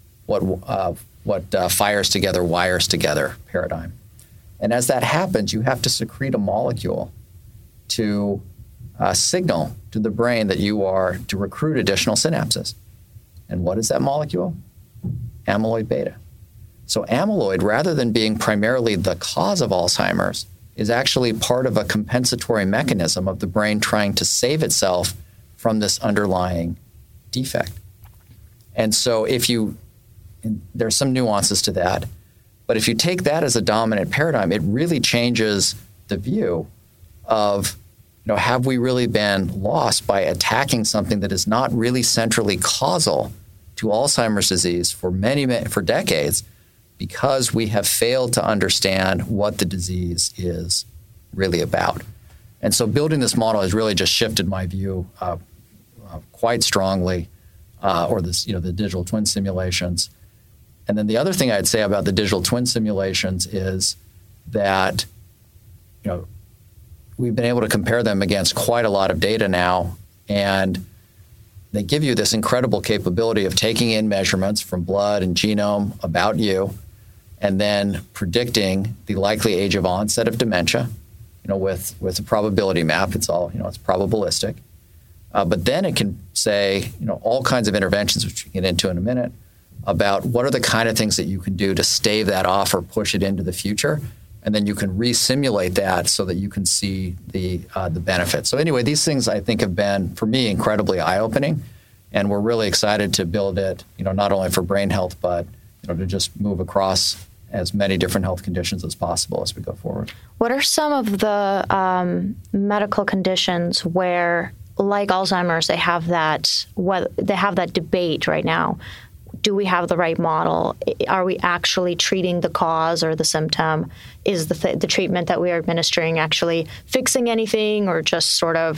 fires together, wires together paradigm. And as that happens, you have to secrete a molecule to signal to the brain that you are to recruit additional synapses. And what is that molecule? Amyloid beta. So amyloid, rather than being primarily the cause of Alzheimer's, is actually part of a compensatory mechanism of the brain trying to save itself from this underlying defect. And so there's some nuances to that, but if you take that as a dominant paradigm, it really changes the view of, have we really been lost by attacking something that is not really centrally causal to Alzheimer's disease for decades, because we have failed to understand what the disease is really about. And so building this model has really just shifted my view quite strongly, the digital twin simulations. And then the other thing I'd say about the digital twin simulations is that, we've been able to compare them against quite a lot of data now, and they give you this incredible capability of taking in measurements from blood and genome about you, and then predicting the likely age of onset of dementia, with a probability map. It's all, it's probabilistic. But then it can say, all kinds of interventions, which we can get into in a minute, about what are the kind of things that you can do to stave that off or push it into the future. And then you can re-simulate that so that you can see the benefits. So anyway, these things I think have been, for me, incredibly eye-opening. And we're really excited to build it, not only for brain health, but to just move across as many different health conditions as possible as we go forward. What are some of the medical conditions where, like Alzheimer's, they have that debate right now? Do we have the right model? Are we actually treating the cause or the symptom? Is the treatment that we are administering actually fixing anything, or just sort of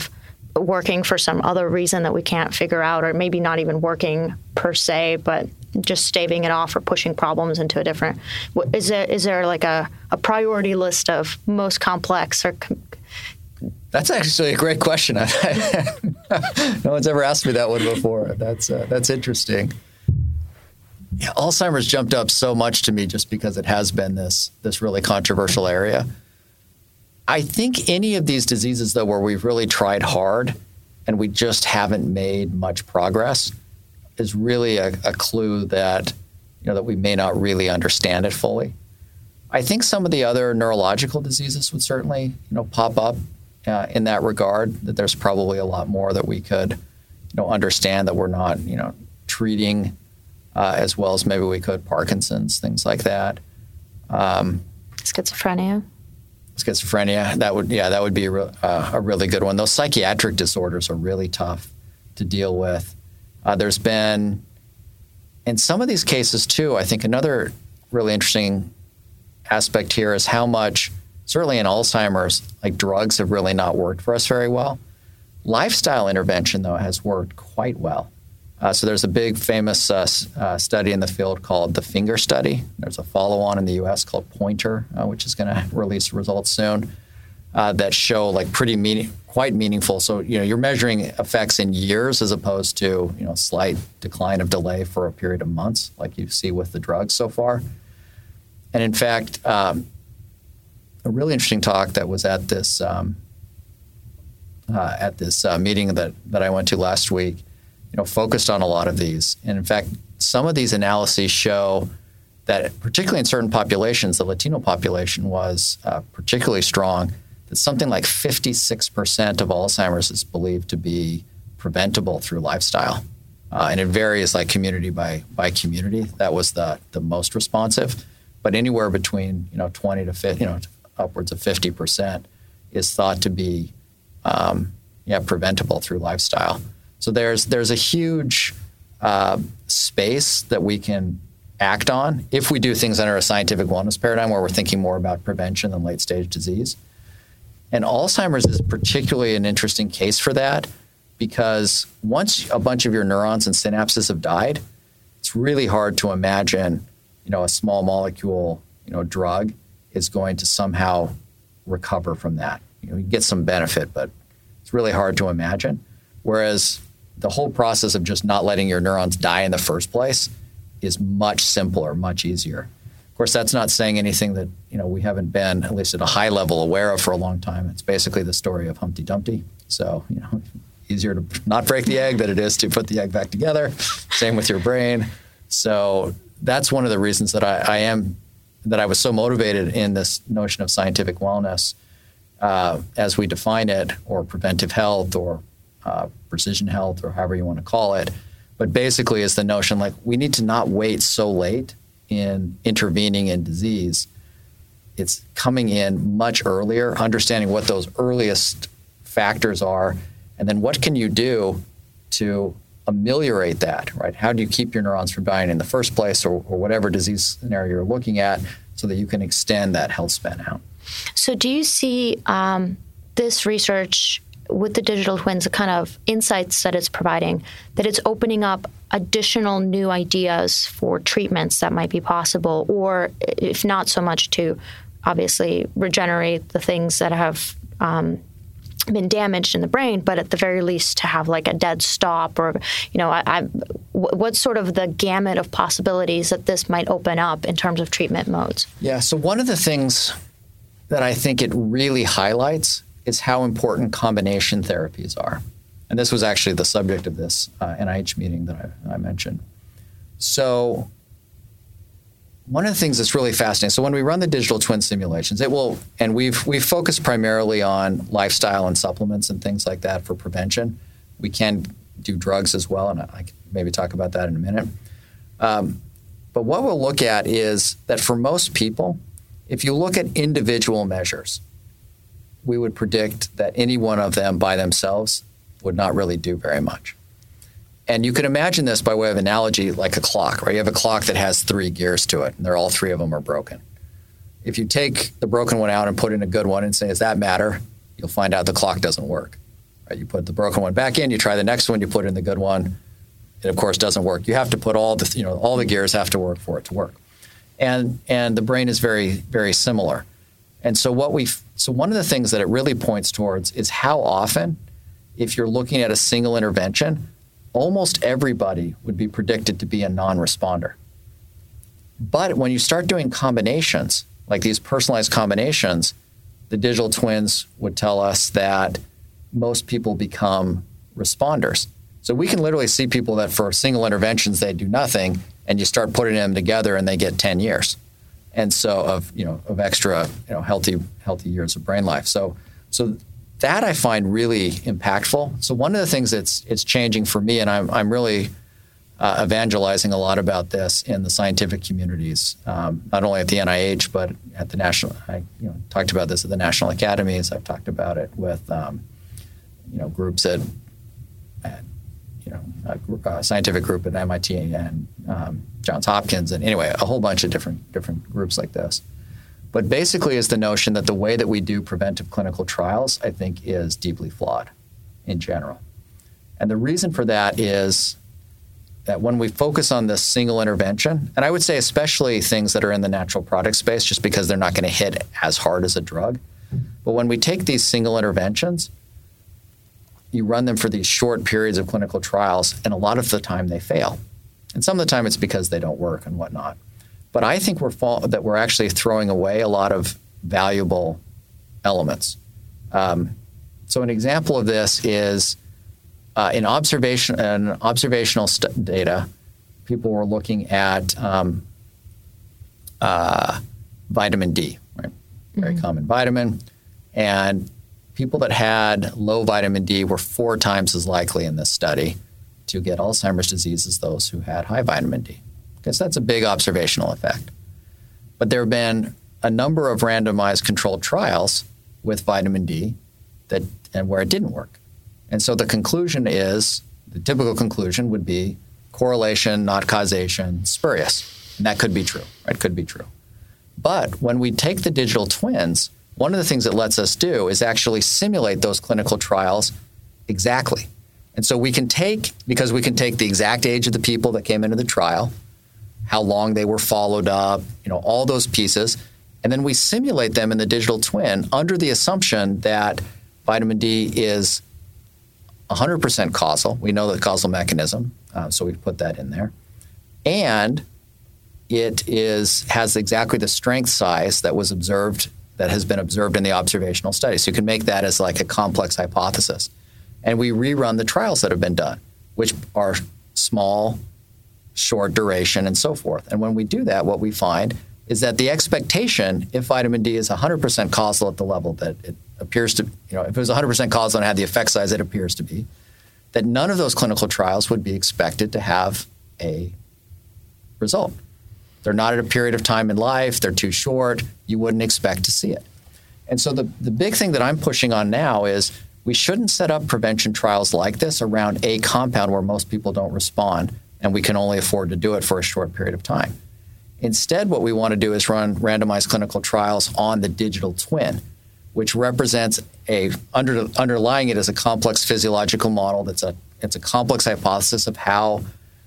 working for some other reason that we can't figure out, or maybe not even working per se, but just staving it off or pushing problems into a different. Is there like a priority list of most complex or? That's actually a great question. No one's ever asked me that one before. That's interesting. Yeah, Alzheimer's jumped up so much to me just because it has been this really controversial area. I think any of these diseases, though, where we've really tried hard and we just haven't made much progress, is really a clue that that we may not really understand it fully. I think some of the other neurological diseases would certainly pop up in that regard. That there's probably a lot more that we could understand that we're not treating as well as maybe we could. Parkinson's, things like that. Schizophrenia, that would be a really good one. Those psychiatric disorders are really tough to deal with. There's been, in some of these cases too, I think another really interesting aspect here is how much, certainly in Alzheimer's, like drugs have really not worked for us very well. Lifestyle intervention, though, has worked quite well. So there's a big famous study in the field called the Finger Study. There's a follow-on in the U.S. called Pointer, which is going to release results soon, that show like quite meaningful. So you're measuring effects in years as opposed to slight decline of delay for a period of months, like you see with the drugs so far. And in fact, a really interesting talk that was at this meeting that I went to last week, focused on a lot of these. And in fact, some of these analyses show that, particularly in certain populations, the Latino population was particularly strong, that something like 56% of Alzheimer's is believed to be preventable through lifestyle. And it varies like community by community. That was the most responsive. But anywhere between 20 to 50, upwards of 50% is thought to be preventable through lifestyle. So there's a huge space that we can act on if we do things under a scientific wellness paradigm where we're thinking more about prevention than late-stage disease. And Alzheimer's is particularly an interesting case for that because once a bunch of your neurons and synapses have died, it's really hard to imagine, a small molecule, drug is going to somehow recover from that. You get some benefit, but it's really hard to imagine. Whereas the whole process of just not letting your neurons die in the first place is much simpler, much easier. Of course, that's not saying anything that we haven't been, at least at a high level, aware of for a long time. It's basically the story of Humpty Dumpty. So, easier to not break the egg than it is to put the egg back together. Same with your brain. So that's one of the reasons that I was so motivated in this notion of scientific wellness as we define it, or preventive health, or precision health, or however you want to call it. But basically is the notion like we need to not wait so late in intervening in disease. It's coming in much earlier, understanding what those earliest factors are, and then what can you do to ameliorate that, right? How do you keep your neurons from dying in the first place, or whatever disease scenario you're looking at, so that you can extend that health span out? So do you see this research with the digital twins, the kind of insights that it's providing, that it's opening up additional new ideas for treatments that might be possible, or if not so much to obviously regenerate the things that have been damaged in the brain, but at the very least to have like a dead stop, or, what's sort of the gamut of possibilities that this might open up in terms of treatment modes? Yeah, so one of the things that I think it really highlights is how important combination therapies are. And this was actually the subject of this NIH meeting that I mentioned. So one of the things that's really fascinating, so when we run the digital twin simulations, and we've focused primarily on lifestyle and supplements and things like that for prevention. We can do drugs as well, and I can maybe talk about that in a minute. But what we'll look at is that for most people, if you look at individual measures, we would predict that any one of them by themselves would not really do very much. And you can imagine this by way of analogy like a clock, right? You have a clock that has 3 gears to it, and all 3 of them are broken. If you take the broken one out and put in a good one and say, does that matter? You'll find out the clock doesn't work. Right? You put the broken one back in, you try the next one, you put in the good one. It, of course, doesn't work. You have to put all the gears have to work for it to work. And the brain is very, very similar. And so one of the things that it really points towards is how often, if you're looking at a single intervention, almost everybody would be predicted to be a non-responder. But when you start doing combinations, like these personalized combinations, the digital twins would tell us that most people become responders. So we can literally see people that for single interventions, they do nothing, and you start putting them together and they get 10 years. And so of extra, healthy years of brain life. So that I find really impactful. So one of the things it's changing for me, and I'm really evangelizing a lot about this in the scientific communities, not only at the NIH but at the national. I talked about this at the national academies. I've talked about it with groups at a scientific group at MIT and Johns Hopkins, and anyway, a whole bunch of different groups like this. But basically, is the notion that the way that we do preventive clinical trials, I think, is deeply flawed in general. And the reason for that is that when we focus on this single intervention, and I would say especially things that are in the natural product space, just because they're not going to hit as hard as a drug, but when we take these single interventions, you run them for these short periods of clinical trials, and a lot of the time they fail. And some of the time it's because they don't work and whatnot. But I think we're actually throwing away a lot of valuable elements. So an example of this is in observational data, people were looking at vitamin D, right? Very common vitamin. And people that had low vitamin D were 4 times as likely in this study to get Alzheimer's disease as those who had high vitamin D. Because that's a big observational effect. But there have been a number of randomized controlled trials with vitamin D and where it didn't work. And so the typical conclusion would be correlation, not causation, spurious. And that could be true, right? Could be true. But when we take the digital twins, one of the things it lets us do is actually simulate those clinical trials exactly. And so we can take the exact age of the people that came into the trial, how long they were followed up, all those pieces, and then we simulate them in the digital twin under the assumption that vitamin D is 100% causal. We know the causal mechanism, so we've put that in there. And it has exactly the strength size that has been observed in the observational study. So you can make that as like a complex hypothesis. And we rerun the trials that have been done, which are small, short duration, and so forth. And when we do that, what we find is that the expectation, if vitamin D is 100% causal at the level that it appears to, if it was 100% causal and had the effect size it appears to be, that none of those clinical trials would be expected to have a result. They're not at a period of time in life. They're too short. You wouldn't expect to see it. And so the big thing that I'm pushing on now is we shouldn't set up prevention trials like this around a compound where most people don't respond, and we can only afford to do it for a short period of time. Instead, what we want to do is run randomized clinical trials on the digital twin, which represents underlying it as a complex physiological model. It's a complex hypothesis of how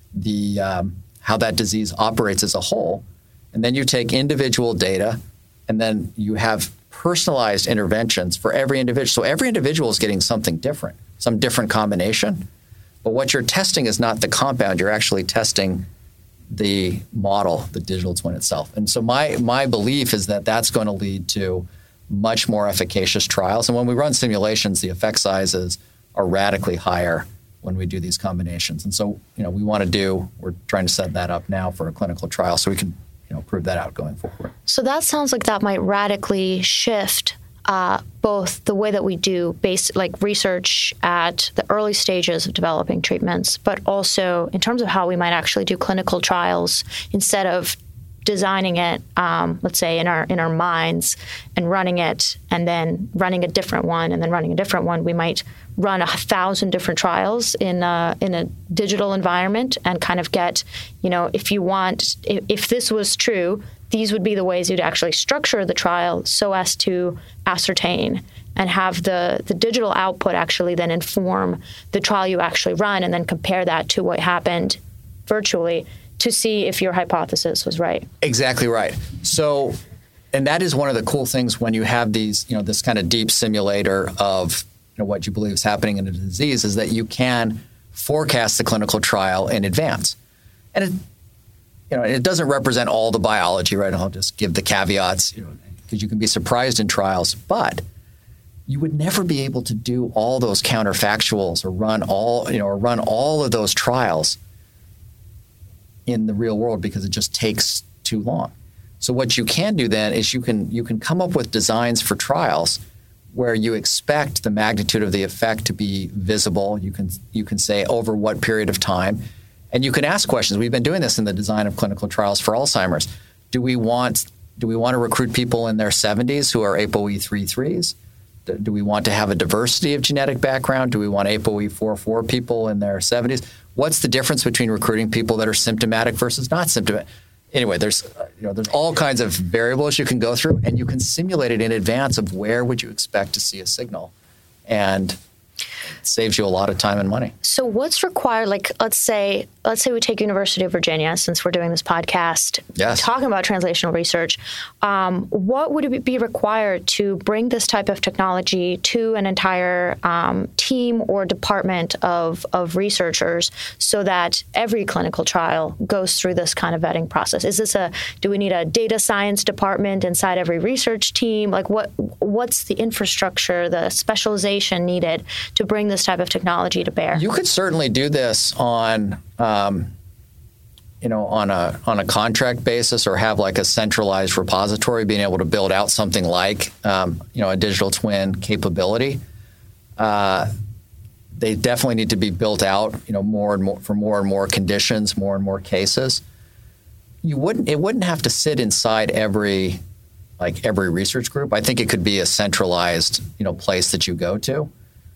that disease operates as a whole. And then you take individual data, and then you have personalized interventions for every individual. So every individual is getting something different, some different combination. But what you're testing is not the compound. You're actually testing the model, the digital twin itself. And so my belief is that that's going to lead to much more efficacious trials. And when we run simulations, the effect sizes are radically higher when we do these combinations. And so, we're trying to set that up now for a clinical trial so we can, prove that out going forward. So that sounds like that might radically shift both the way that we do research at the early stages of developing treatments, but also in terms of how we might actually do clinical trials instead of designing it, let's say in our minds and running it and then running a different one and then running a different one. We might run 1,000 different trials in a digital environment and kind of get, if this was true, these would be the ways you'd actually structure the trial so as to ascertain and have the digital output actually then inform the trial you actually run, and then compare that to what happened virtually to see if your hypothesis was right. Exactly right. So, and that is one of the cool things when you have these, this kind of deep simulator of what you believe is happening in a disease, is that you can forecast the clinical trial in advance. And it doesn't represent all the biology, right? I'll just give the caveats, because you can be surprised in trials, but you would never be able to do all those counterfactuals or run all of those trials in the real world, because it just takes too long. So what you can do then is you can come up with designs for trials where you expect the magnitude of the effect to be visible. You can say over what period of time, and you can ask questions. We've been doing this in the design of clinical trials for Alzheimer's. Do we want to recruit people in their 70s who are ApoE33s? Do we want to have a diversity of genetic background? Do we want ApoE44 people in their 70s? What's the difference between recruiting people that are symptomatic versus not symptomatic? Anyway, there's all kinds of variables you can go through, and you can simulate it in advance of where would you expect to see a signal, and it saves you a lot of time and money. So what's required? Like, let's say we take University of Virginia, since we're doing this podcast, talking about translational research. What would it be required to bring this type of technology to an entire team or department of researchers, so that every clinical trial goes through this kind of vetting process? Do we need a data science department inside every research team? Like, what's the infrastructure, the specialization needed to bring this type of technology to bear? You could certainly do this on a contract basis, or have like a centralized repository, being able to build out something like a digital twin capability. They definitely need to be built out, more and more for more and more conditions, more and more cases. It wouldn't have to sit inside every research group. I think it could be a centralized place that you go to.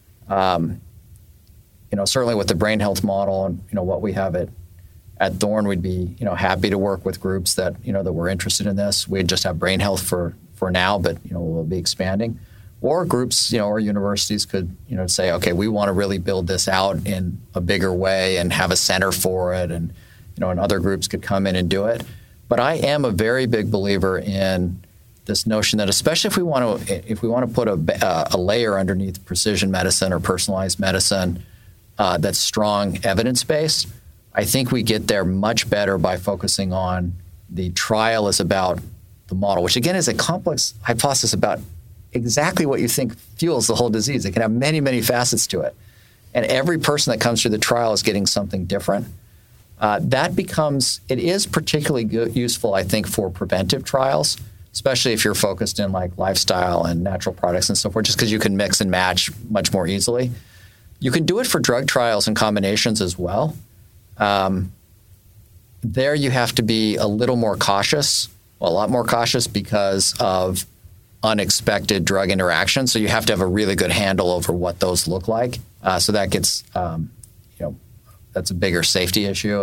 Certainly with the brain health model and what we have at Thorne, we'd be happy to work with groups that that were interested in this. We'd just have brain health for now, but we'll be expanding. Or groups or universities could say, okay, we want to really build this out in a bigger way and have a center for it, and and other groups could come in and do it. But I am a very big believer in this notion that, especially if we want to put a layer underneath precision medicine or personalized medicine that's strong evidence-based, I think we get there much better by focusing on the trial is about the model, which again is a complex hypothesis about exactly what you think fuels the whole disease. It can have many, many facets to it. And every person that comes through the trial is getting something different. It is particularly useful, I think, for preventive trials, especially if you're focused in like lifestyle and natural products and so forth, just because you can mix and match much more easily. You can do it for drug trials and combinations as well. There you have to be a little more cautious, a lot more cautious, because of unexpected drug interactions. So you have to have a really good handle over what those look like. So that gets, that's a bigger safety issue,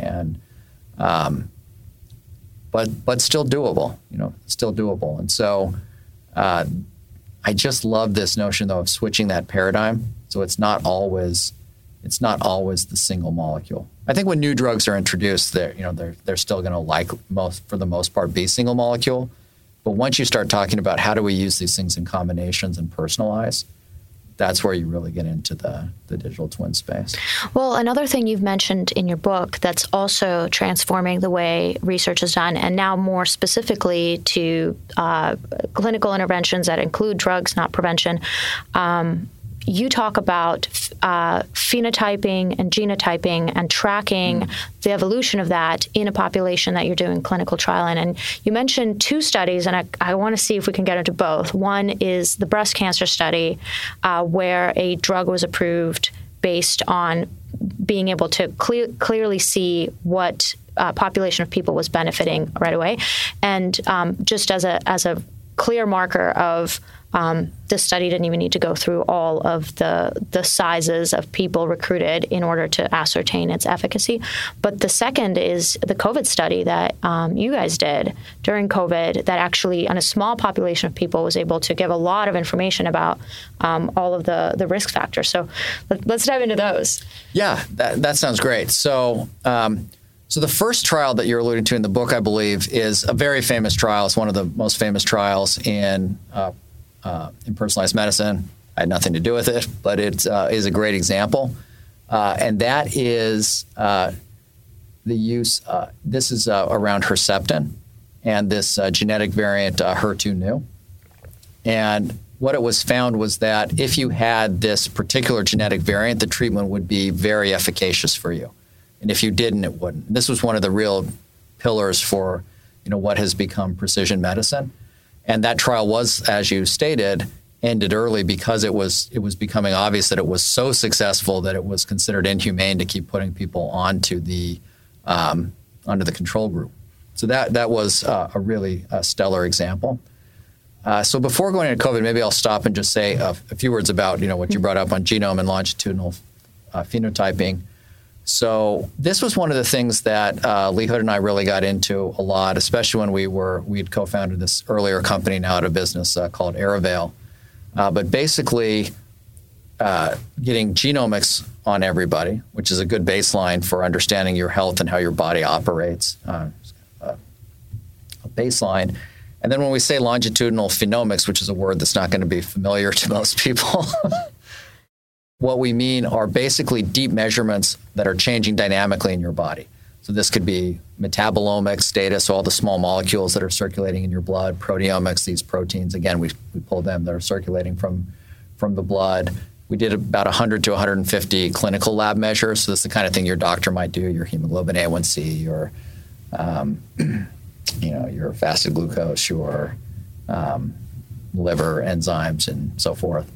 but still doable. Still doable. And so I just love this notion, though, of switching that paradigm. So it's not always the single molecule. I think when new drugs are introduced, they're still going to for the most part, be single molecule. But once you start talking about how do we use these things in combinations and personalize, that's where you really get into the digital twin space. Well, another thing you've mentioned in your book that's also transforming the way research is done, and now more specifically to clinical interventions that include drugs, not prevention, you talk about phenotyping and genotyping and tracking the evolution of that in a population that you're doing clinical trial in. And you mentioned two studies, and I want to see if we can get into both. One is the breast cancer study, where a drug was approved based on being able to clearly see what population of people was benefiting right away. And just as a clear marker of the study didn't even need to go through all of the sizes of people recruited in order to ascertain its efficacy. But the second is the COVID study that you guys did during COVID that actually, on a small population of people, was able to give a lot of information about all of the risk factors. So let's dive into those. Yeah, that sounds great. So the first trial that you're alluding to in the book, I believe, is a very famous trial. It's one of the most famous trials in personalized medicine. I had nothing to do with it, but it is a great example. And that is the use, this is around Herceptin and this genetic variant HER2/neu. And what it was found was that if you had this particular genetic variant, the treatment would be very efficacious for you. And if you didn't, it wouldn't. This was one of the real pillars for, what has become precision medicine. And that trial was, as you stated, ended early because it was becoming obvious that it was so successful that it was considered inhumane to keep putting people onto the control group. So that was a really stellar example. So before going into COVID, maybe I'll stop and just say a few words about what you brought up on genome and longitudinal phenotyping. So this was one of the things that Lee Hood and I really got into a lot, especially when we'd co-founded this earlier company now out of business called Aerovale. But basically getting genomics on everybody, which is a good baseline for understanding your health and how your body operates, a baseline. And then when we say longitudinal phenomics, which is a word that's not going to be familiar to most people, what we mean are basically deep measurements that are changing dynamically in your body. So this could be metabolomics data, so all the small molecules that are circulating in your blood, proteomics, these proteins, again, we pulled them that are circulating from the blood. We did about 100 to 150 clinical lab measures. So this is the kind of thing your doctor might do, your hemoglobin A1C, your your fasted glucose, your liver enzymes, and so forth.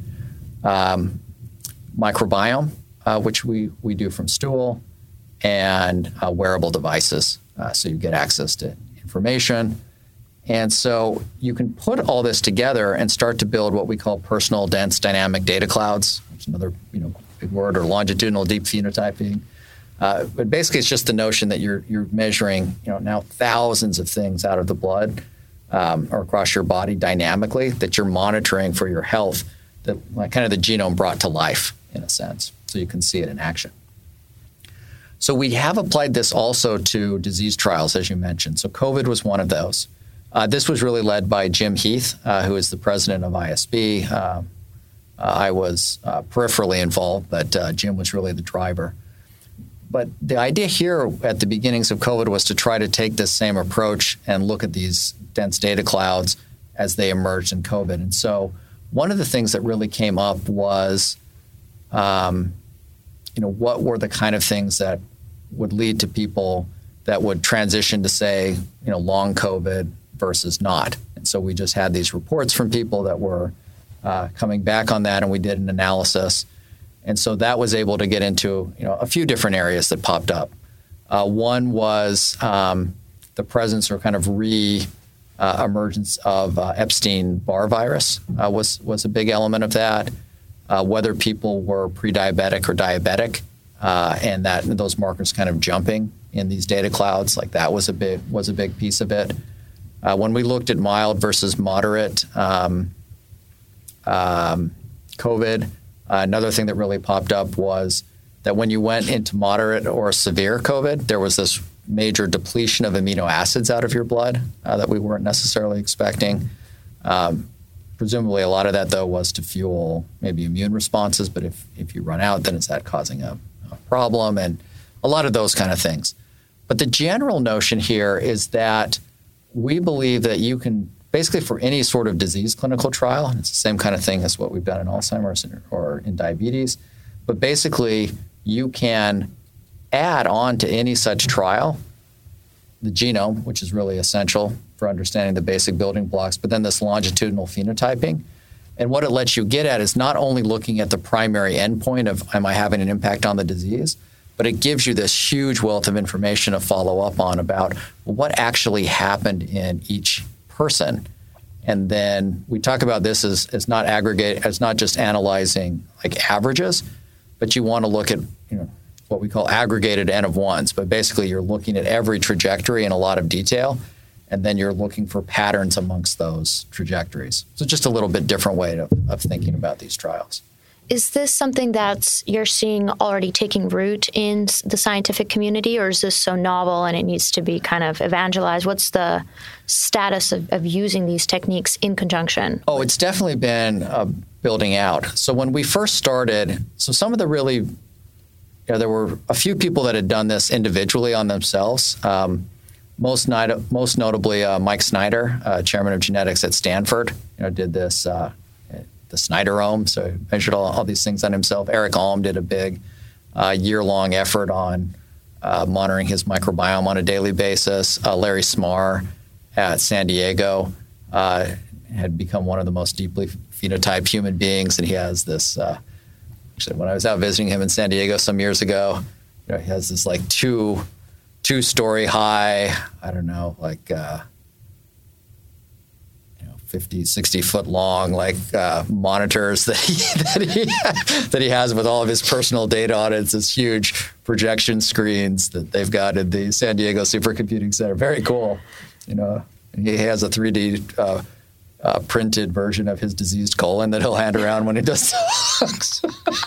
Microbiome, which we do from stool, and wearable devices, so you get access to information. And so you can put all this together and start to build what we call personal dense dynamic data clouds, which is another big word, or longitudinal deep phenotyping. But basically, it's just the notion that you're measuring now thousands of things out of the blood or across your body dynamically that you're monitoring for your health, that kind of the genome brought to life in a sense, so you can see it in action. So we have applied this also to disease trials, as you mentioned. So COVID was one of those. This was really led by Jim Heath, who is the president of ISB. I was peripherally involved, but Jim was really the driver. But the idea here at the beginnings of COVID was to try to take this same approach and look at these dense data clouds as they emerged in COVID. And so one of the things that really came up was, what were the kind of things that would lead to people that would transition to, say, long COVID versus not. And so we just had these reports from people that were coming back on that, and we did an analysis. And so that was able to get into a few different areas that popped up. One was the presence or kind of emergence of Epstein-Barr virus was a big element of that. Whether people were pre-diabetic or diabetic, and that those markers kind of jumping in these data clouds, like that was a big piece of it. When we looked at mild versus moderate COVID, another thing that really popped up was that when you went into moderate or severe COVID, there was this major depletion of amino acids out of your blood that we weren't necessarily expecting. Presumably, a lot of that, though, was to fuel maybe immune responses. But if you run out, then is that causing a problem? And a lot of those kind of things. But the general notion here is that we believe that you can, basically for any sort of disease clinical trial, and it's the same kind of thing as what we've done in Alzheimer's or in diabetes, but basically you can add on to any such trial the genome, which is really essential for understanding the basic building blocks, but then this longitudinal phenotyping. And what it lets you get at is not only looking at the primary endpoint of, am I having an impact on the disease, but it gives you this huge wealth of information to follow up on about what actually happened in each person. And then we talk about this as not aggregate, as not just analyzing like averages, but you want to look at what we call aggregated N of ones. But basically, you're looking at every trajectory in a lot of detail, and then you're looking for patterns amongst those trajectories. So just a little bit different way of thinking about these trials. Is this something that you're seeing already taking root in the scientific community, or is this so novel and it needs to be kind of evangelized? What's the status of using these techniques in conjunction? Oh, it's definitely been building out. So when we first started, some of the really, there were a few people that had done this individually on themselves. Most notably, Mike Snyder, chairman of genetics at Stanford, did this. The Snyderome, so he measured all these things on himself. Eric Alm did a big year-long effort on monitoring his microbiome on a daily basis. Larry Smarr at San Diego had become one of the most deeply phenotyped human beings, and he has this, actually, when I was out visiting him in San Diego some years ago, he has this like two-story high, I don't know, like 50, 60 foot long, like monitors that he has with all of his personal data on it. It's this huge projection screens that they've got in the San Diego Supercomputing Center. Very cool. And he has a 3D printed version of his diseased colon that he'll hand around when he does talks.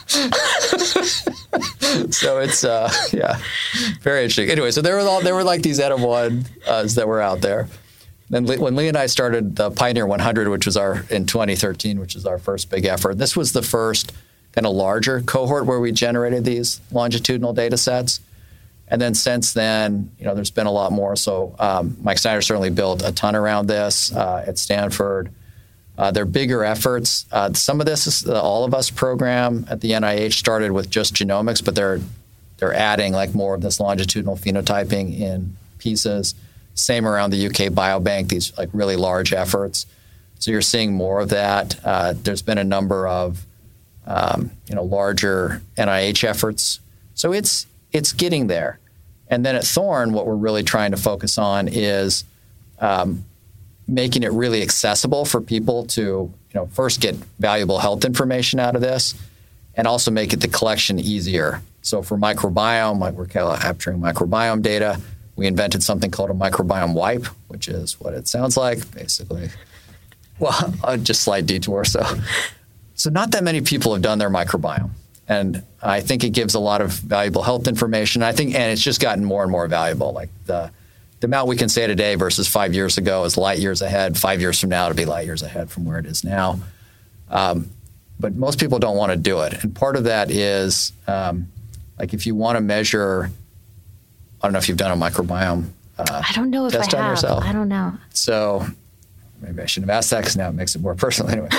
So it's very interesting. Anyway, so there were like these N of one that were out there. Then when Lee and I started the Pioneer 100, which was in 2013, which is our first big effort, this was the first kind of larger cohort where we generated these longitudinal data sets. And then since then, there's been a lot more. So Mike Snyder certainly built a ton around this at Stanford. They're bigger efforts. Some of this is the All of Us program at the NIH started with just genomics, but they're adding like more of this longitudinal phenotyping in pieces. Same around the UK Biobank, these like really large efforts. So you're seeing more of that. There's been a number of larger NIH efforts. So it's getting there. And then at Thorne, what we're really trying to focus on is making it really accessible for people to first get valuable health information out of this, and also make it the collection easier. So for microbiome, like we're capturing microbiome data. We invented something called a microbiome wipe, which is what it sounds like, basically. Well, just slight detour. So not that many people have done their microbiome, and I think it gives a lot of valuable health information. And it's just gotten more and more valuable. Like the amount we can say today versus 5 years ago is light years ahead. 5 years from now, it'll be light years ahead from where it is now. But most people don't want to do it, and part of that is like if you want to measure. I don't know if you've done a microbiome I don't know if test I on have. yourself. I don't know. So maybe I shouldn't have asked that because now it makes it more personal. Anyway,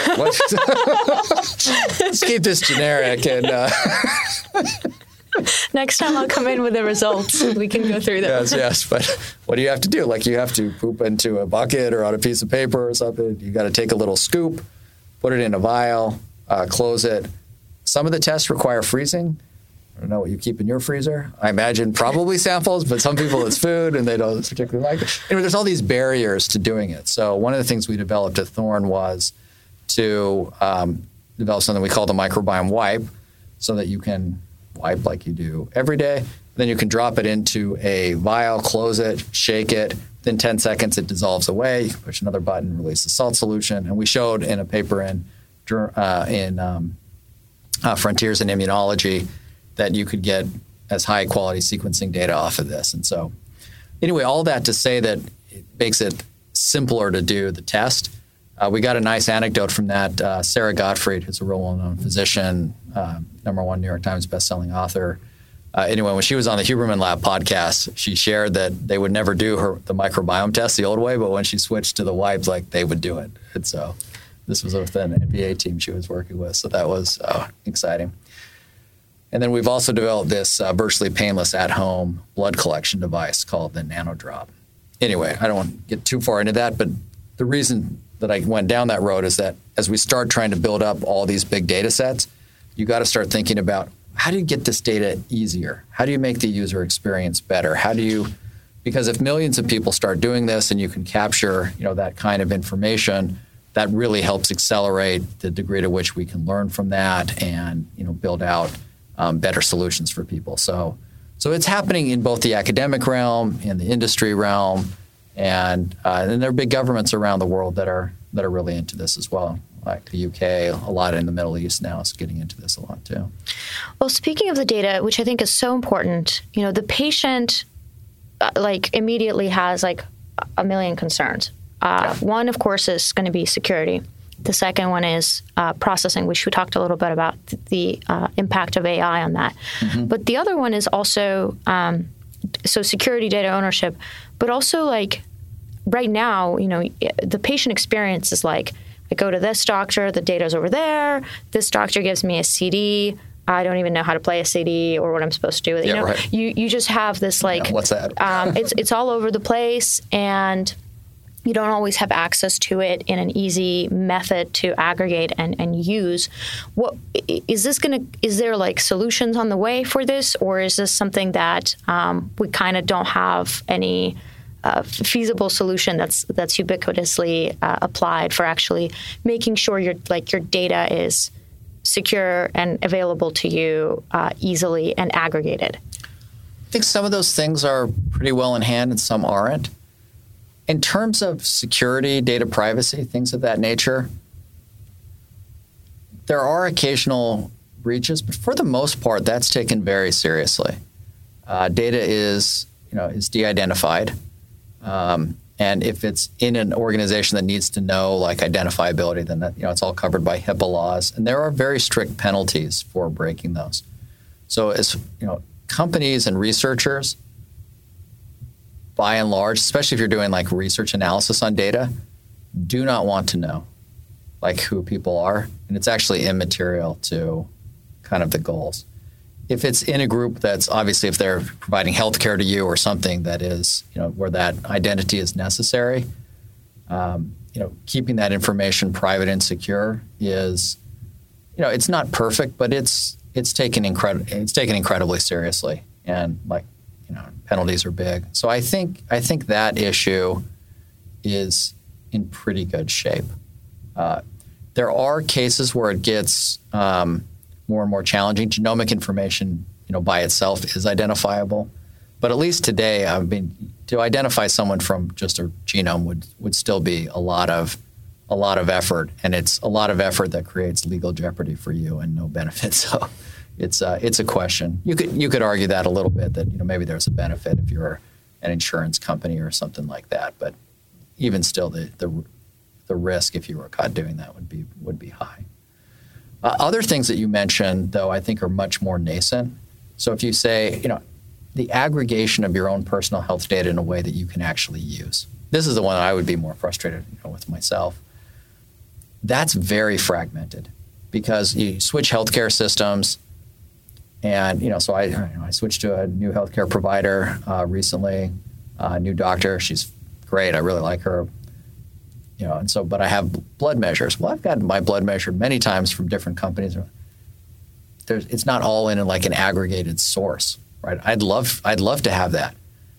let's keep this generic. And next time I'll come in with the results. We can go through them. Yes. But what do you have to do? Like you have to poop into a bucket or on a piece of paper or something. You got to take a little scoop, put it in a vial, close it. Some of the tests require freezing. I don't know what you keep in your freezer. I imagine probably samples, but some people it's food and they don't particularly like it. Anyway, there's all these barriers to doing it. So one of the things we developed at Thorne was to develop something we call the microbiome wipe, so that you can wipe like you do every day. Then you can drop it into a vial, close it, shake it. Within 10 seconds, it dissolves away. You can push another button, release the salt solution. And we showed in a paper in Frontiers in Immunology that you could get as high quality sequencing data off of this. And so anyway, all that to say that it makes it simpler to do the test. We got a nice anecdote from that. Sarah Gottfried, who's a real well-known physician, #1 New York Times bestselling author. Anyway, when she was on the Huberman Lab podcast, she shared that they would never do the microbiome test the old way, but when she switched to the wipes, like they would do it. And so this was with an NBA team she was working with. So that was exciting. And then we've also developed this virtually painless at-home blood collection device called the NanoDrop. Anyway, I don't want to get too far into that, but the reason that I went down that road is that as we start trying to build up all these big data sets, you got to start thinking about how do you get this data easier? How do you make the user experience better? Because if millions of people start doing this and you can capture, that kind of information, that really helps accelerate the degree to which we can learn from that and build out better solutions for people. So it's happening in both the academic realm and the industry realm, and there are big governments around the world that are really into this as well. Like the UK, a lot in the Middle East now is getting into this a lot too. Well, speaking of the data, which I think is so important, the patient immediately has a million concerns. One, of course, is going to be security. The second one is processing, which we talked a little bit about the impact of AI on that. Mm-hmm. But the other one is also so security, data ownership, but also right now, the patient experience is I go to this doctor, the data's over there. This doctor gives me a CD. I don't even know how to play a CD or what I'm supposed to do with it. Right. You just have this what's that? It's all over the place, and you don't always have access to it in an easy method to aggregate and use. What is this is there solutions on the way for this, or is this something that we kind of don't have any feasible solution that's ubiquitously applied for actually making sure your data is secure and available to you easily and aggregated? I think some of those things are pretty well in hand and some aren't. In terms of security, data privacy, things of that nature, there are occasional breaches, but for the most part, that's taken very seriously. Data is de-identified. And if it's in an organization that needs to know identifiability, then that, it's all covered by HIPAA laws. And there are very strict penalties for breaking those. So as companies and researchers, by and large, especially if you're doing research analysis on data, do not want to know who people are. And it's actually immaterial to kind of the goals. If it's in a group that's obviously, if they're providing healthcare to you or something that is, where that identity is necessary, keeping that information private and secure is, it's not perfect, but it's taken incredibly seriously, and penalties are big. So I think that issue is in pretty good shape. There are cases where it gets more and more challenging. Genomic information, by itself is identifiable, but at least today, to identify someone from just a genome would still be a lot of effort, and it's a lot of effort that creates legal jeopardy for you and no benefit. So it's a question. You could argue that a little bit, that maybe there's a benefit if you're an insurance company or something like that, but even still, the risk if you were caught doing that would be high. Other things that you mentioned, though, I think are much more nascent. So if you say, the aggregation of your own personal health data in a way that you can actually use. This is the one I would be more frustrated with myself. That's very fragmented because you switch healthcare systems, and so I switched to a new healthcare provider recently, a new doctor. She's great. I really like her. But I have blood measures. Well, I've gotten my blood measured many times from different companies. It's not all in an aggregated source, right? I'd love to have that.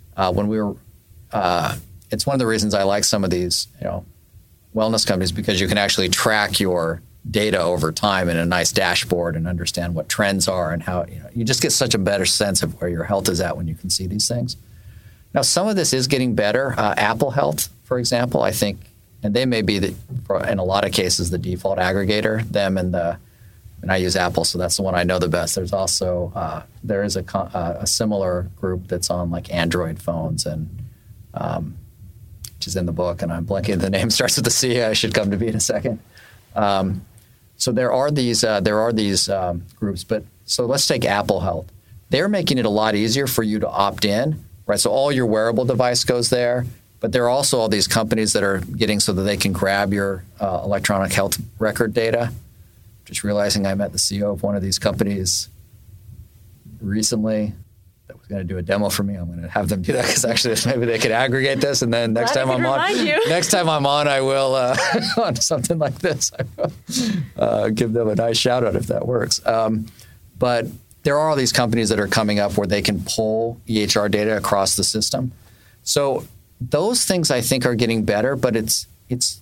It's one of the reasons I like some of these, wellness companies, because you can actually track your data over time in a nice dashboard and understand what trends are and how, you just get such a better sense of where your health is at when you can see these things. Now, some of this is getting better. Apple Health, for example, I think, and they may be, in a lot of cases, the default aggregator, and I use Apple, so that's the one I know the best. There's also, there is a similar group that's on Android phones, and which is in the book, and I'm blanking. The name starts with a C. I should come to be in a second. So there are these groups, but so let's take Apple Health. They're making it a lot easier for you to opt in, right? So all your wearable device goes there. But there are also all these companies that are getting so that they can grab your electronic health record data. Just realizing I met the CEO of one of these companies recently that was going to do a demo for me. I'm going to have them do that because actually maybe they could aggregate this, and then next time I'm on, I will on something like this. I will give them a nice shout out if that works. But there are all these companies that are coming up where they can pull EHR data across the system. So those things I think are getting better, but it's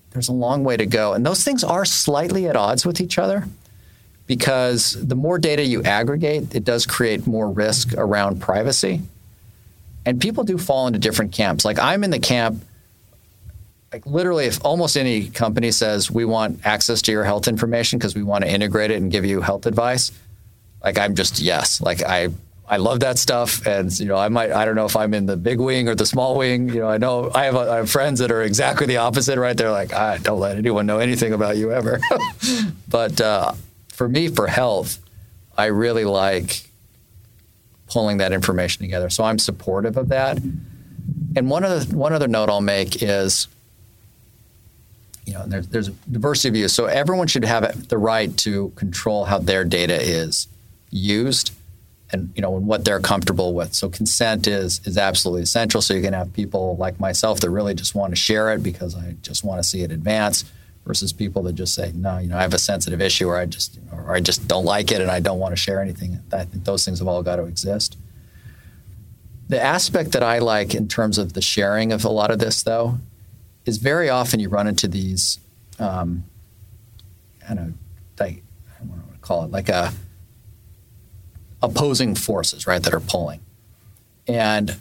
there's a long way to go. And those things are slightly at odds with each other because the more data you aggregate, it does create more risk around privacy. And people do fall into different camps. Like I'm in the camp, like literally if almost any company says we want access to your health information because we want to integrate it and give you health advice, like I'm just yes. Like I love that stuff, and I don't know if I'm in the big wing or the small wing. I know I have friends that are exactly the opposite, right? They're like, don't let anyone know anything about you ever. But for me, for health, I really like pulling that information together. So I'm supportive of that. And one other note I'll make is, there's a diversity of views. So everyone should have the right to control how their data is used. And and what they're comfortable with. So consent is absolutely essential. So you can have people like myself that really just want to share it because I just want to see it advance, versus people that just say, no, I have a sensitive issue, or I just don't like it and I don't want to share anything. I think those things have all got to exist. The aspect that I like in terms of the sharing of a lot of this, though, is very often you run into these, I don't know what to call it, like opposing forces, right, that are pulling. And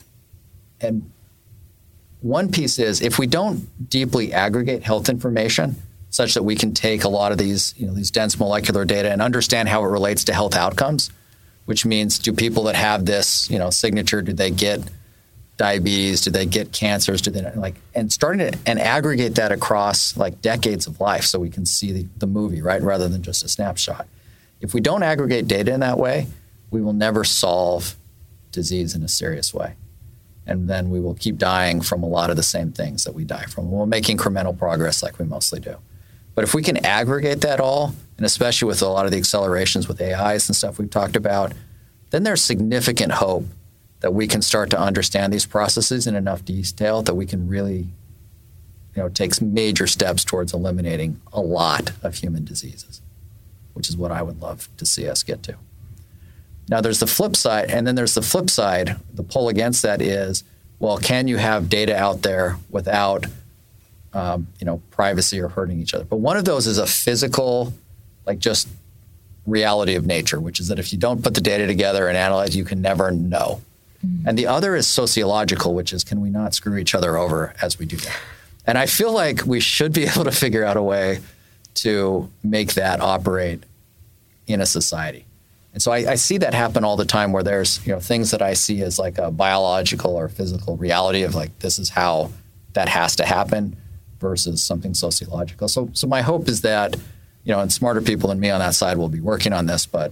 one piece is if we don't deeply aggregate health information such that we can take a lot of these dense molecular data and understand how it relates to health outcomes, which means do people that have this, signature, do they get diabetes, do they get cancers, and starting to and aggregate that across like decades of life so we can see the movie, right, rather than just a snapshot. If we don't aggregate data in that way, we will never solve disease in a serious way. And then we will keep dying from a lot of the same things that we die from. We'll make incremental progress like we mostly do. But if we can aggregate that all, and especially with a lot of the accelerations with AIs and stuff we've talked about, then there's significant hope that we can start to understand these processes in enough detail that we can really take major steps towards eliminating a lot of human diseases, which is what I would love to see us get to. Now, there's the flip side, and then there's the flip side. The pull against that is, well, can you have data out there without, privacy or hurting each other? But one of those is a physical, just reality of nature, which is that if you don't put the data together and analyze, you can never know. Mm-hmm. And the other is sociological, which is, can we not screw each other over as we do that? And I feel like we should be able to figure out a way to make that operate in a society. And so I see that happen all the time where there's, things that I see as like a biological or physical reality of like, this is how that has to happen versus something sociological. So my hope is that, and smarter people than me on that side will be working on this, but,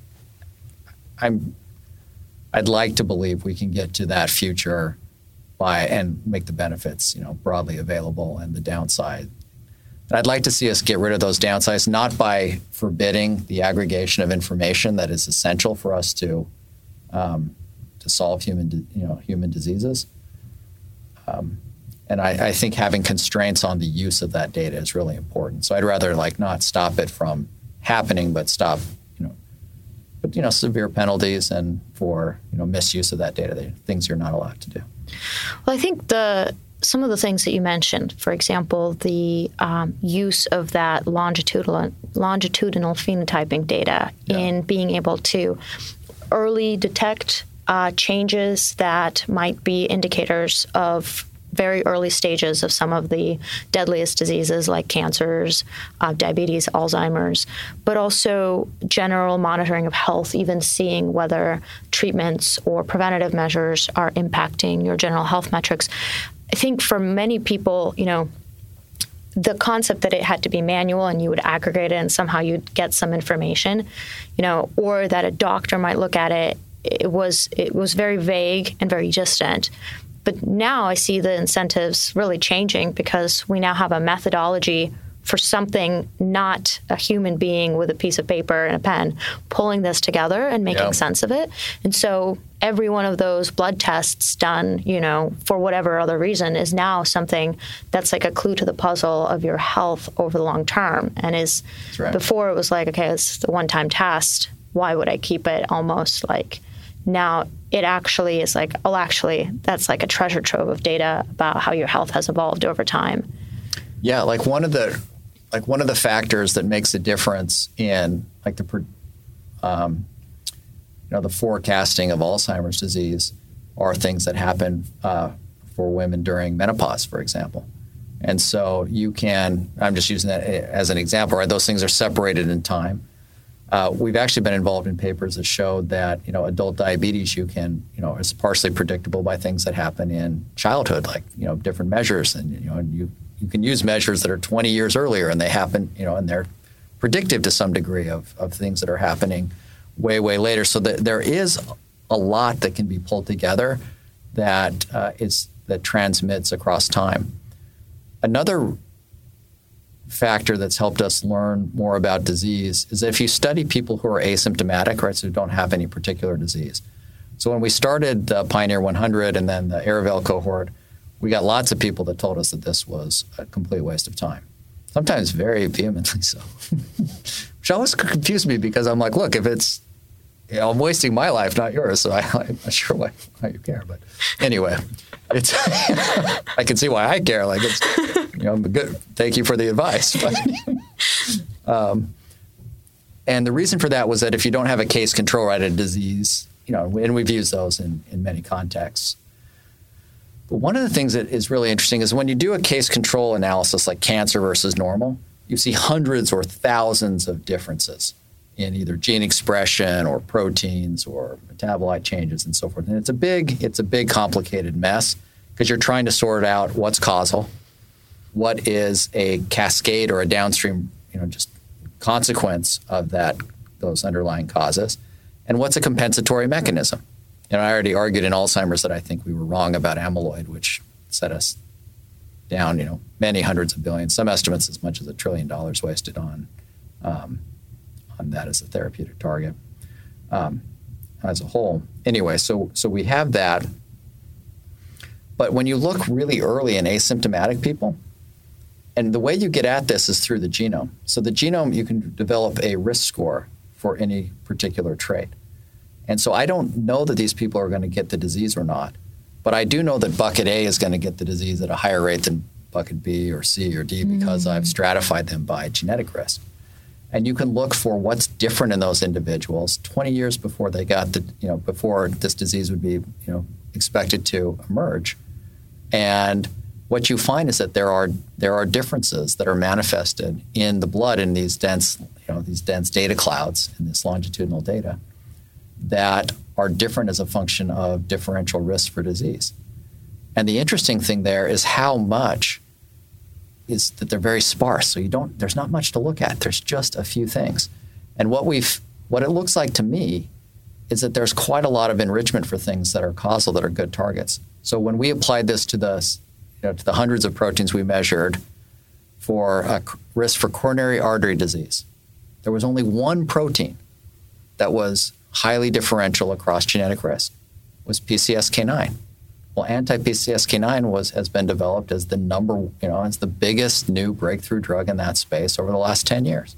I'd like to believe we can get to that future and make the benefits, broadly available and the downside. And I'd like to see us get rid of those downsides, not by forbidding the aggregation of information that is essential for us to solve human diseases. And I think having constraints on the use of that data is really important. So I'd rather not stop it from happening, but stop, severe penalties and for misuse of that data, things you're not allowed to do. Well, I think some of the things that you mentioned, for example, the use of that longitudinal phenotyping data in being able to early detect changes that might be indicators of very early stages of some of the deadliest diseases like cancers, diabetes, Alzheimer's, but also general monitoring of health, even seeing whether treatments or preventative measures are impacting your general health metrics. I think for many people, the concept that it had to be manual and you would aggregate it and somehow you'd get some information, or that a doctor might look at it, it was very vague and very distant. But now I see the incentives really changing because we now have a methodology for something, not a human being with a piece of paper and a pen, pulling this together and making sense of it. And so every one of those blood tests done, for whatever other reason, is now something that's like a clue to the puzzle of your health over the long term. And before it was like, okay, it's the one-time test. Why would I keep it? Almost like now it actually is like, that's like a treasure trove of data about how your health has evolved over time. Yeah, like one of the factors that makes a difference in like the forecasting of Alzheimer's disease are things that happen for women during menopause, for example. And so I'm just using that as an example, right? Those things are separated in time. We've actually been involved in papers that showed that, adult diabetes, is partially predictable by things that happen in childhood, like, different measures. And, you can use measures that are 20 years earlier and they happen, and they're predictive to some degree of things that are happening way, way later. So there is a lot that can be pulled together that transmits across time. Another factor that's helped us learn more about disease is that if you study people who are asymptomatic, right, so who don't have any particular disease. So when we started the Pioneer 100 and then the Aravale cohort, we got lots of people that told us that this was a complete waste of time. Sometimes very vehemently so. Which always confused me because I'm like, look, if it's, I'm wasting my life, not yours, so I'm not sure why you care. But anyway, it's I can see why I care. Like it's, good. Thank you for the advice. But, and the reason for that was that if you don't have a case control, right, a disease, and we've used those in many contexts. But one of the things that is really interesting is when you do a case control analysis like cancer versus normal, you see hundreds or thousands of differences in either gene expression or proteins or metabolite changes and so forth. And it's a big complicated mess because you're trying to sort out what's causal, what is a cascade or a downstream, just consequence of those underlying causes, and what's a compensatory mechanism. And I already argued in Alzheimer's that I think we were wrong about amyloid, which set us down, many hundreds of billions, some estimates as much as $1 trillion wasted on that as a therapeutic target as a whole. Anyway, so we have that. But when you look really early in asymptomatic people, and the way you get at this is through the genome. So the genome, you can develop a risk score for any particular trait. And so I don't know that these people are going to get the disease or not, but I do know that bucket A is going to get the disease at a higher rate than bucket B or C or D because I've stratified them by genetic risk. And you can look for what's different in those individuals 20 years before they got before this disease would be, expected to emerge. And what you find is that there are differences that are manifested in the blood in these dense data clouds in this longitudinal data that are different as a function of differential risk for disease. And the interesting thing there is how much is that they're very sparse. So there's not much to look at. There's just a few things. And what it looks like to me is that there's quite a lot of enrichment for things that are causal, that are good targets. So when we applied this to the hundreds of proteins we measured for a risk for coronary artery disease, there was only one protein that was highly differential across genetic risk, was PCSK9. Well, anti-PCSK9 has been developed as as the biggest new breakthrough drug in that space over the last 10 years.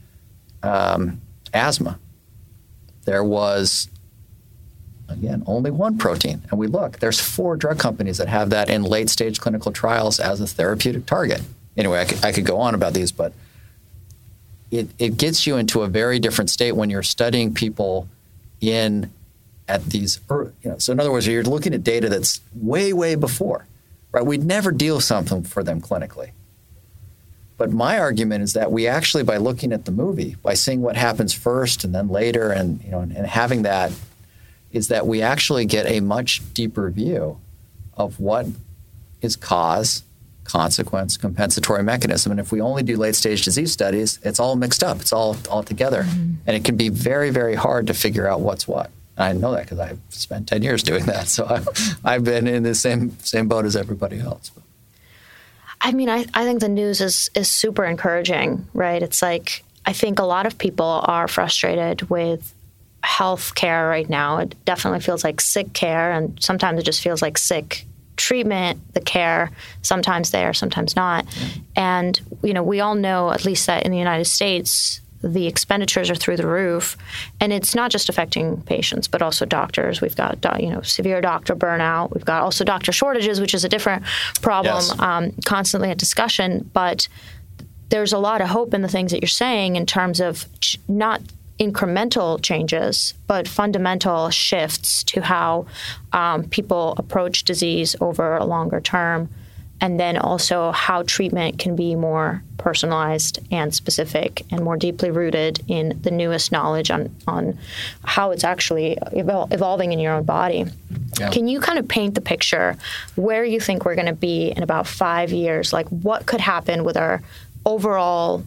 Asthma. There was, again, only one protein. And there's 4 drug companies that have that in late-stage clinical trials as a therapeutic target. Anyway, I could go on about these, but it gets you into a very different state when you're studying people at these, so in other words, you're looking at data that's way, way before, right? We'd never deal something for them clinically. But my argument is that we actually, by looking at the movie, by seeing what happens first and then later and having that, is that we actually get a much deeper view of what is cause, consequence, compensatory mechanism. And if we only do late-stage disease studies, it's all mixed up. It's all together. And it can be very, very hard to figure out what's what. I know that because I've spent 10 years doing that. So I've been in the same boat as everybody else. I mean, I think the news is super encouraging, right? It's like, I think a lot of people are frustrated with health care right now. It definitely feels like sick care, and sometimes it just feels like sick treatment, the care, sometimes there, sometimes not. And, we all know, at least that in the United States, the expenditures are through the roof, and it's not just affecting patients, but also doctors. We've got severe doctor burnout. We've got also doctor shortages, which is a different problem, constantly a discussion. But there's a lot of hope in the things that you're saying in terms of not incremental changes, but fundamental shifts to how people approach disease over a longer term, and then also how treatment can be more personalized and specific and more deeply rooted in the newest knowledge on how it's actually evolving in your own body. Yeah. Can you kind of paint the picture where you think we're going to be in about 5 years? Like, what could happen with our overall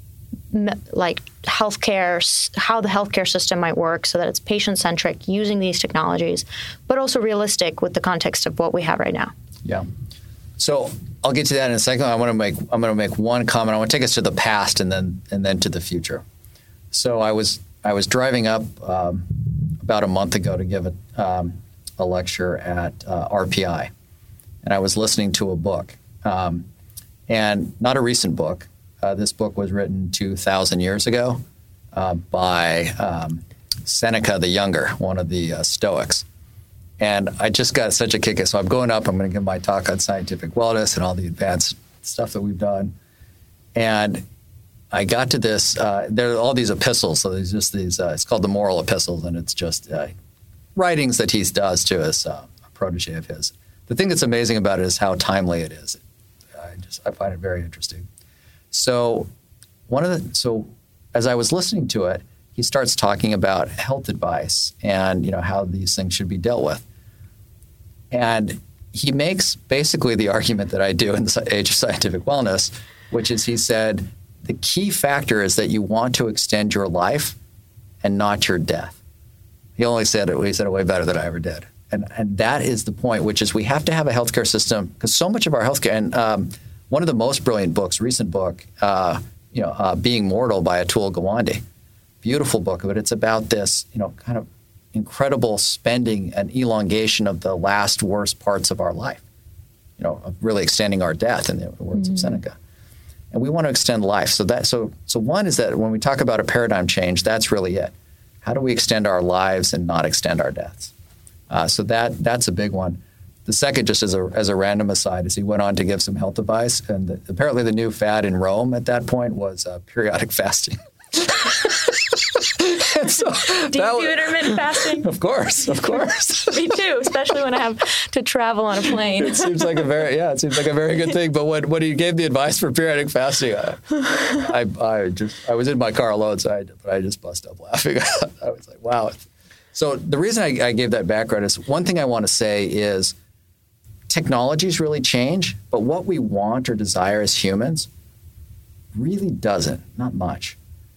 healthcare, how the healthcare system might work so that it's patient-centric, using these technologies, but also realistic with the context of what we have right now? Yeah. So I'll get to that in a second. I'm going to make one comment. I want to take us to the past and then to the future. So I was driving up about a month ago to give a lecture at RPI, and I was listening to a book, and not a recent book. This book was written 2,000 years ago by Seneca the Younger, one of the Stoics. And I just got such a kick. So I'm going up. I'm going to give my talk on scientific wellness and all the advanced stuff that we've done. And I got to this. There are all these epistles. So there's just these. It's called the Moral Epistles, and it's just writings that he does to his a protege of his. The thing that's amazing about it is how timely it is. I find it very interesting. So as I was listening to it, he starts talking about health advice and how these things should be dealt with. And he makes basically the argument that I do in the age of scientific wellness, which is he said, the key factor is that you want to extend your life and not your death. He said it way better than I ever did. And that is the point, which is we have to have a healthcare system, because so much of our healthcare, and one of the most brilliant books, recent book, Being Mortal by Atul Gawande, beautiful book, but it's about this, kind of incredible spending and elongation of the last worst parts of our life, of really extending our death, in the words of Seneca. And we want to extend life. So one is that when we talk about a paradigm change, that's really it. How do we extend our lives and not extend our deaths? So that's a big one. The second, just as a random aside, is he went on to give some health advice, and apparently the new fad in Rome at that point was periodic fasting. Do you do intermittent fasting? Of course. Me too, especially when I have to travel on a plane. It seems like a very good thing. But when he gave the advice for periodic fasting, I was in my car alone, so I just bust up laughing. I was like, wow. So the reason I gave that background is, one thing I want to say is technologies really change, but what we want or desire as humans really doesn't, not much.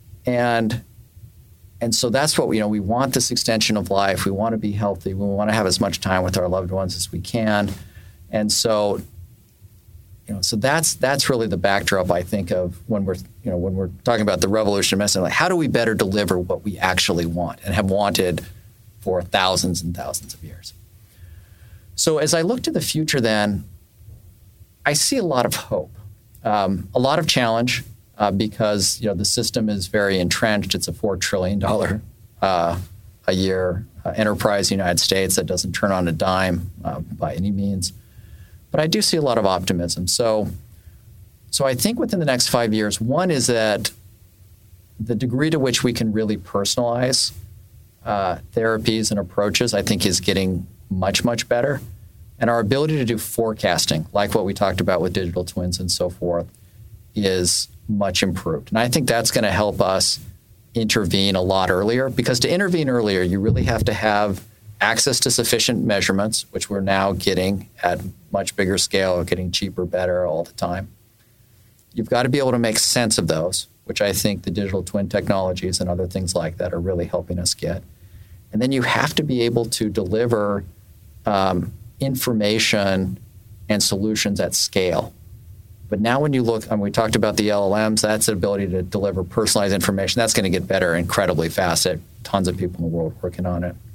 And so that's what we want, this extension of life. We want to be healthy. We want to have as much time with our loved ones as we can. And so, so that's really the backdrop, I think, of when we're talking about the revolution of medicine. Like, how do we better deliver what we actually want and have wanted for thousands and thousands of years? So as I look to the future, then I see a lot of hope, a lot of challenge. Because the system is very entrenched. It's a $4 trillion a year enterprise in the United States that doesn't turn on a dime by any means. But I do see a lot of optimism. So I think within the next 5 years, one is that the degree to which we can really personalize therapies and approaches, I think, is getting much, much better. And our ability to do forecasting, like what we talked about with digital twins and so forth, is much improved. And I think that's going to help us intervene a lot earlier, because to intervene earlier, you really have to have access to sufficient measurements, which we're now getting at much bigger scale, getting cheaper, better all the time. You've got to be able to make sense of those, which I think the digital twin technologies and other things like that are really helping us get. And then you have to be able to deliver information and solutions at scale. But now when you look, we talked about the LLMs, that's the ability to deliver personalized information. That's going to get better incredibly fast. Tons of people in the world working on it.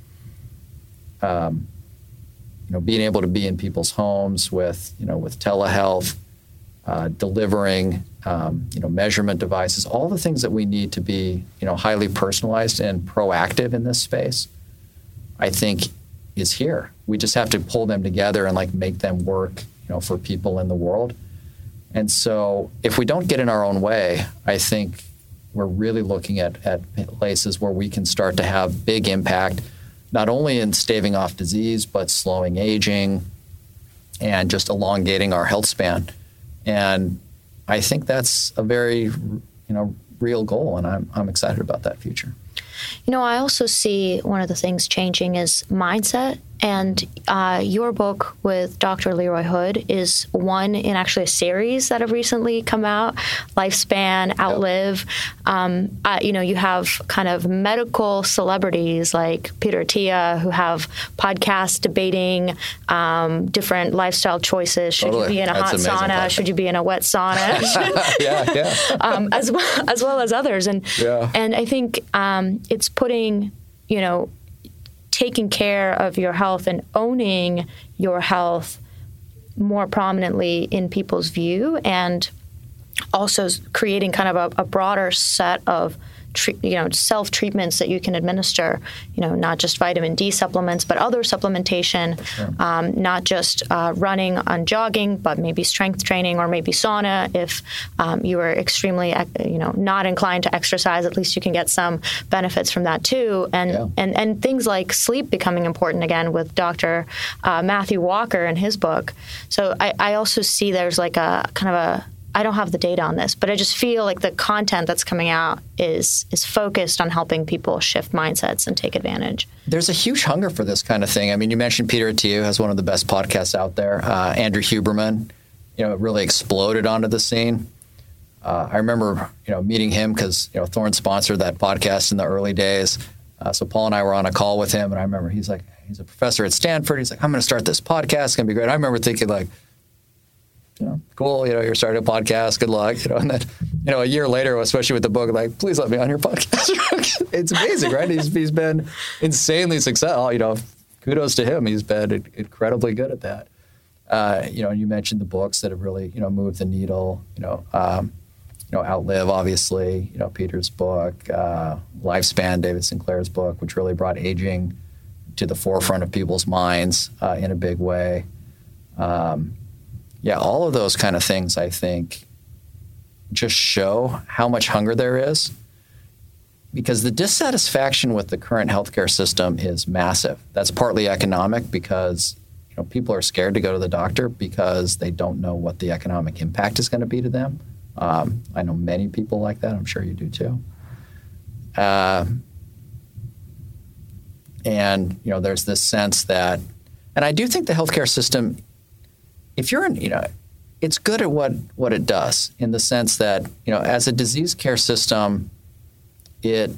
Being able to be in people's homes with telehealth, delivering measurement devices, all the things that we need to be, highly personalized and proactive in this space, I think is here. We just have to pull them together and make them work, for people in the world. And so if we don't get in our own way, I think we're really looking at places where we can start to have big impact, not only in staving off disease, but slowing aging and just elongating our health span. And I think that's a very, real goal, and I'm excited about that future. I also see one of the things changing is mindset. And your book with Dr. Leroy Hood is one in actually a series that have recently come out, Lifespan, Outlive. You have kind of medical celebrities like Peter Attia who have podcasts debating different lifestyle choices. Should you be in a hot sauna? Should you be in a wet sauna? As well as others. And I think it's putting, taking care of your health and owning your health more prominently in people's view, and also creating kind of a broader set of self-treatments that you can administer, not just vitamin D supplements, but other supplementation, not just running on jogging, but maybe strength training or maybe sauna. If you are extremely, not inclined to exercise, at least you can get some benefits from that too. And things like sleep becoming important again with Dr. Matthew Walker in his book. So I also see there's like a kind of a, I don't have the data on this, but I just feel like the content that's coming out is focused on helping people shift mindsets and take advantage. There's a huge hunger for this kind of thing. I mean, you mentioned Peter Attia, who has one of the best podcasts out there. Andrew Huberman, really exploded onto the scene. I remember, meeting him because, Thorne sponsored that podcast in the early days. So Paul and I were on a call with him, and I remember he's a professor at Stanford. He's like, I'm going to start this podcast. It's going to be great. I remember thinking cool, you're starting a podcast, good luck, and then, a year later, especially with the book, please let me on your podcast. It's amazing, right? He's been insanely successful, kudos to him. He's been incredibly good at that. You mentioned the books that have really, moved the needle, Outlive, obviously, Peter's book, Lifespan, David Sinclair's book, which really brought aging to the forefront of people's minds in a big way. All of those kind of things, I think, just show how much hunger there is, because the dissatisfaction with the current healthcare system is massive. That's partly economic because people are scared to go to the doctor because they don't know what the economic impact is going to be to them. I know many people like that. I'm sure you do too. And there's this sense that, and I do think the healthcare system, if you're it's good at what it does, in the sense that, as a disease care system, it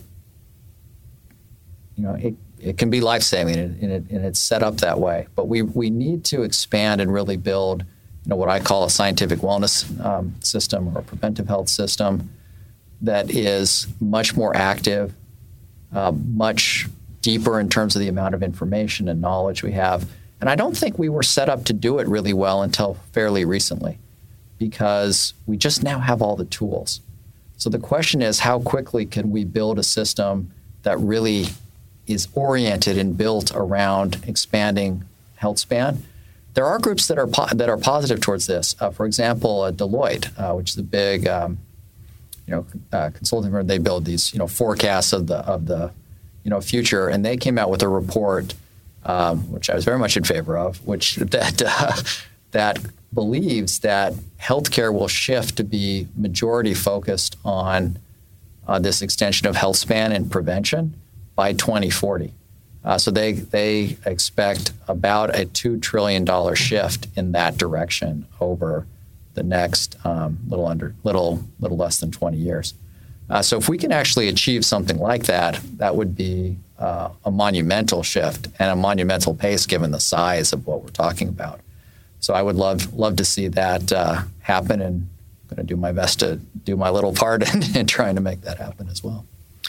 can be life-saving and it's set up that way. But we need to expand and really build, what I call a scientific wellness system or a preventive health system that is much more active, much deeper in terms of the amount of information and knowledge we have. And I don't think we were set up to do it really well until fairly recently, because we just now have all the tools. So the question is, how quickly can we build a system that really is oriented and built around expanding health span? There are groups that are positive towards this. For example, Deloitte, which is a big consulting firm, they build these forecasts of the future, and they came out with a report, which I was very much in favor of, that believes that healthcare will shift to be majority focused on this extension of health span and prevention by 2040. So they expect about a $2 trillion shift in that direction over the next little less than 20 years. So if we can actually achieve something like that, that would be a monumental shift and a monumental pace given the size of what we're talking about. So I would love to see that happen, and I'm going to do my best to do my little part in trying to make that happen as well.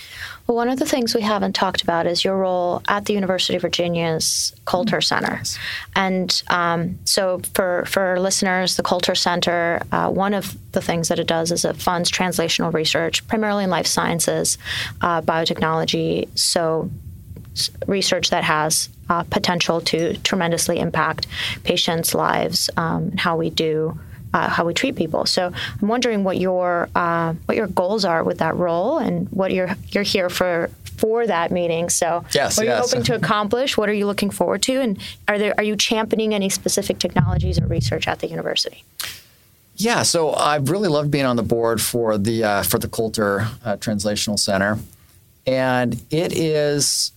Well, one of the things we haven't talked about is your role at the University of Virginia's Coulter Center. Yes. And so for listeners, the Coulter Center, one of the things that it does is it funds translational research, primarily in life sciences, biotechnology, so research that has potential to tremendously impact patients' lives and how we treat people. So I'm wondering what your goals are with that role and what you're here for that meeting. So yes, what are you hoping to accomplish? What are you looking forward to? And are you championing any specific technologies or research at the university? Yeah, so I've really loved being on the board for the Coulter Translational Center, and it is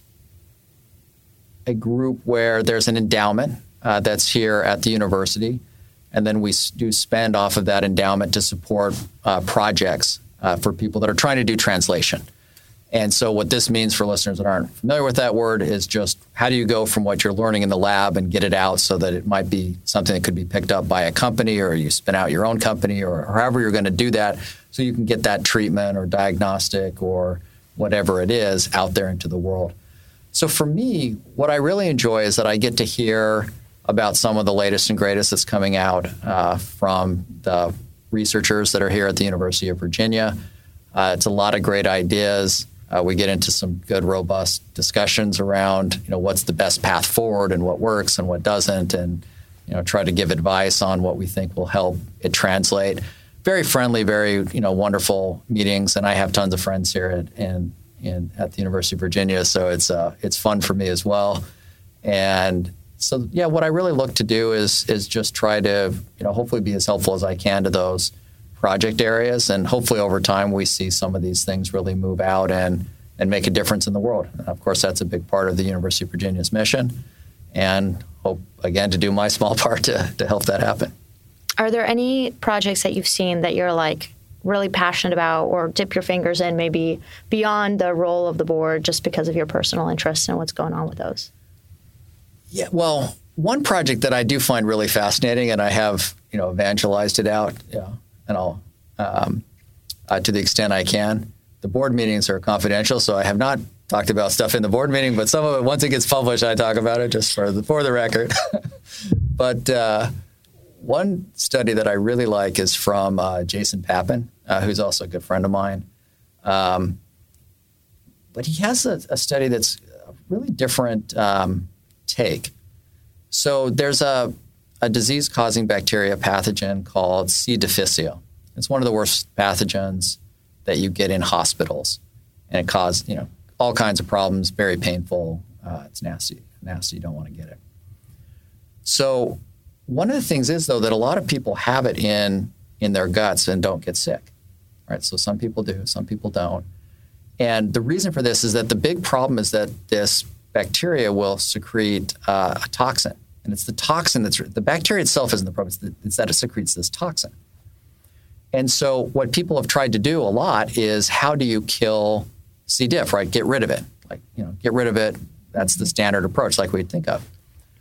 a group where there's an endowment that's here at the university, and then we do spend off of that endowment to support projects for people that are trying to do translation. And so what this means for listeners that aren't familiar with that word is just how do you go from what you're learning in the lab and get it out so that it might be something that could be picked up by a company, or you spin out your own company, or however you're going to do that so you can get that treatment or diagnostic or whatever it is out there into the world. So for me, what I really enjoy is that I get to hear about some of the latest and greatest that's coming out from the researchers that are here at the University of Virginia. It's a lot of great ideas. We get into some good, robust discussions around, what's the best path forward and what works and what doesn't, and try to give advice on what we think will help it translate. Very friendly, very wonderful meetings, and I have tons of friends here at the University of Virginia, so it's fun for me as well. And so, yeah, what I really look to do is just try to hopefully be as helpful as I can to those project areas, and hopefully over time we see some of these things really move out and make a difference in the world. And of course, that's a big part of the University of Virginia's mission, and hope again to do my small part to help that happen. Are there any projects that you've seen that you're really passionate about, or dip your fingers in maybe beyond the role of the board just because of your personal interest in what's going on with those? Yeah, well, one project that I do find really fascinating, and I have evangelized it out, and I'll to the extent I can. The board meetings are confidential, so I have not talked about stuff in the board meeting, but some of it, once it gets published, I talk about it just for the record. But one study that I really like is from Jason Papin, who's also a good friend of mine. But he has a study that's a really different take. So there's a disease-causing bacteria pathogen called C. difficile. It's one of the worst pathogens that you get in hospitals, and it causes all kinds of problems, very painful. It's nasty. You don't want to get it. So one of the things is, though, that a lot of people have it in their guts and don't get sick, right? So some people do, some people don't. And the reason for this is that the big problem is that this bacteria will secrete a toxin. And it's the toxin the bacteria itself isn't the problem, it's that it secretes this toxin. And so what people have tried to do a lot is, how do you kill C. diff, right? Get rid of it. Get rid of it. That's the standard approach, like we'd think of.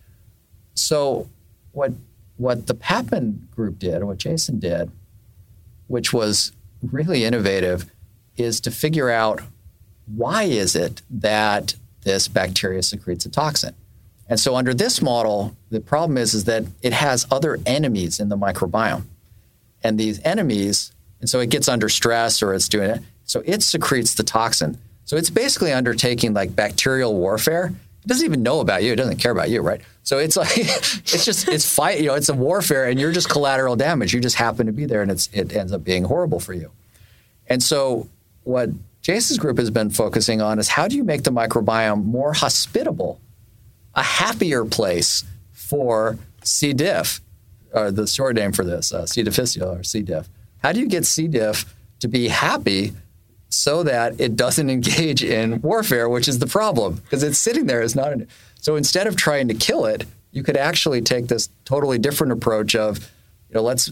So what the Papin group did, or what Jason did, which was really innovative, is to figure out why is it that this bacteria secretes a toxin. And so under this model, the problem is that it has other enemies in the microbiome. And these enemies, and so it gets under stress, or it's doing it, so it secretes the toxin. So it's basically undertaking bacterial warfare. It doesn't even know about you. It doesn't care about you, right? So it's it's fight. It's a warfare, and you're just collateral damage. You just happen to be there, and it ends up being horrible for you. And so what Jason's group has been focusing on is, how do you make the microbiome more hospitable, a happier place for C. diff, or the short name for this, C. difficile or C. diff. How do you get C. diff to be happy so that it doesn't engage in warfare, which is the problem, because it's sitting there as not. So instead of trying to kill it, you could actually take this totally different approach of, let's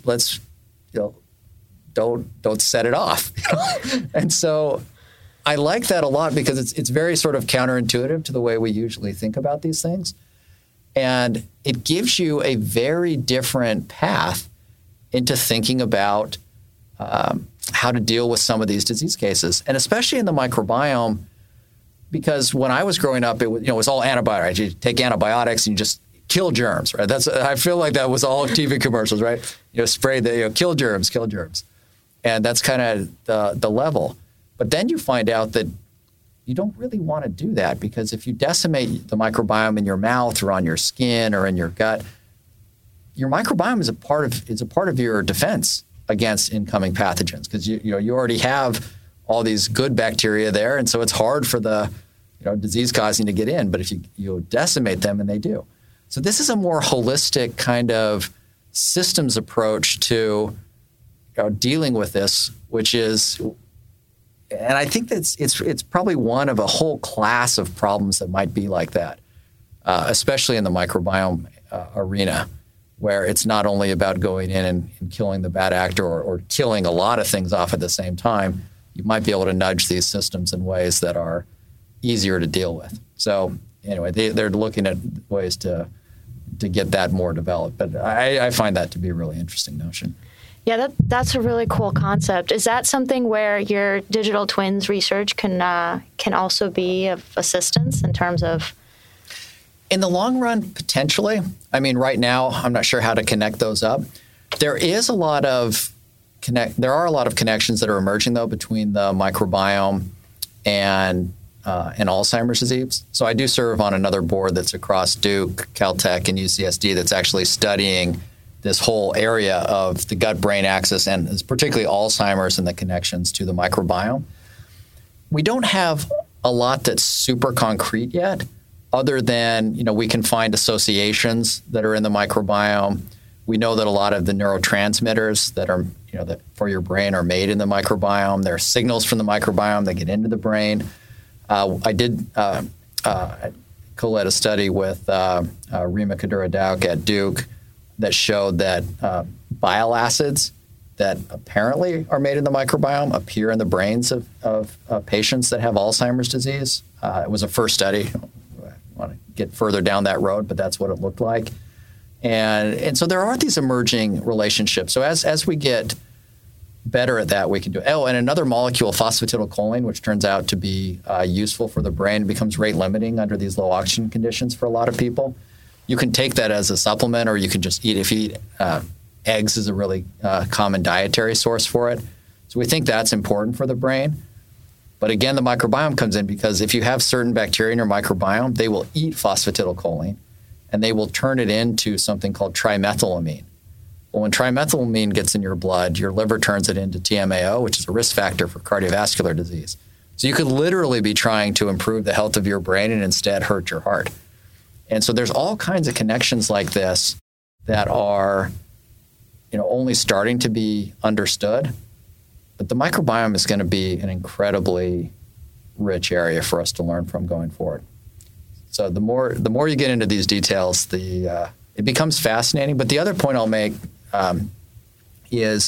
don't set it off. And so I like that a lot, because it's very sort of counterintuitive to the way we usually think about these things. And it gives you a very different path into thinking about how to deal with some of these disease cases. And especially in the microbiome, because when I was growing up, it was all antibiotics. Right? You take antibiotics and you just kill germs, right? I feel like that was all TV commercials, right? Spray kill germs. And that's kind of the level. But then you find out that you don't really want to do that, because if you decimate the microbiome in your mouth or on your skin or in your gut, your microbiome is a part of your defense against incoming pathogens, because you already have all these good bacteria there, and so it's hard for the disease causing to get in. But if you decimate them, and they do. So this is a more holistic kind of systems approach to dealing with this, which is, and I think that it's probably one of a whole class of problems that might be like that, especially in the microbiome arena, where it's not only about going in and killing the bad actor or killing a lot of things off at the same time. You might be able to nudge these systems in ways that are easier to deal with. So anyway, they're looking at ways to get that more developed. But I find that to be a really interesting notion. Yeah, that's a really cool concept. Is that something where your digital twins research can also be of assistance in terms of? In the long run, potentially. I mean, right now, I'm not sure how to connect those up. There are a lot of connections that are emerging, though, between the microbiome and Alzheimer's disease. So I do serve on another board that's across Duke, Caltech, and UCSD that's actually studying this whole area of the gut-brain axis, and particularly Alzheimer's and the connections to the microbiome. We don't have a lot that's super concrete yet, other than we can find associations that are in the microbiome. We know that a lot of the neurotransmitters that are that for your brain are made in the microbiome. There are signals from the microbiome that get into the brain. I did co-led a study with Rima Kadura-Dauk at Duke that showed that bile acids that apparently are made in the microbiome appear in the brains of patients that have Alzheimer's disease. It was a first study. I want to get further down that road, but that's what it looked like. And so there are these emerging relationships. So as we get better at that, we can do it. Oh, and another molecule, phosphatidylcholine, which turns out to be useful for the brain, becomes rate limiting under these low oxygen conditions for a lot of people. You can take that as a supplement, or you can just eat. If you eat eggs is a really common dietary source for it. So we think that's important for the brain. But again, the microbiome comes in, because if you have certain bacteria in your microbiome, they will eat phosphatidylcholine, and they will turn it into something called trimethylamine. Well, when trimethylamine gets in your blood, your liver turns it into TMAO, which is a risk factor for cardiovascular disease. So you could literally be trying to improve the health of your brain and instead hurt your heart. And so there's all kinds of connections like this that are, only starting to be understood. But the microbiome is going to be an incredibly rich area for us to learn from going forward. So the more you get into these details, it becomes fascinating. But the other point I'll make is,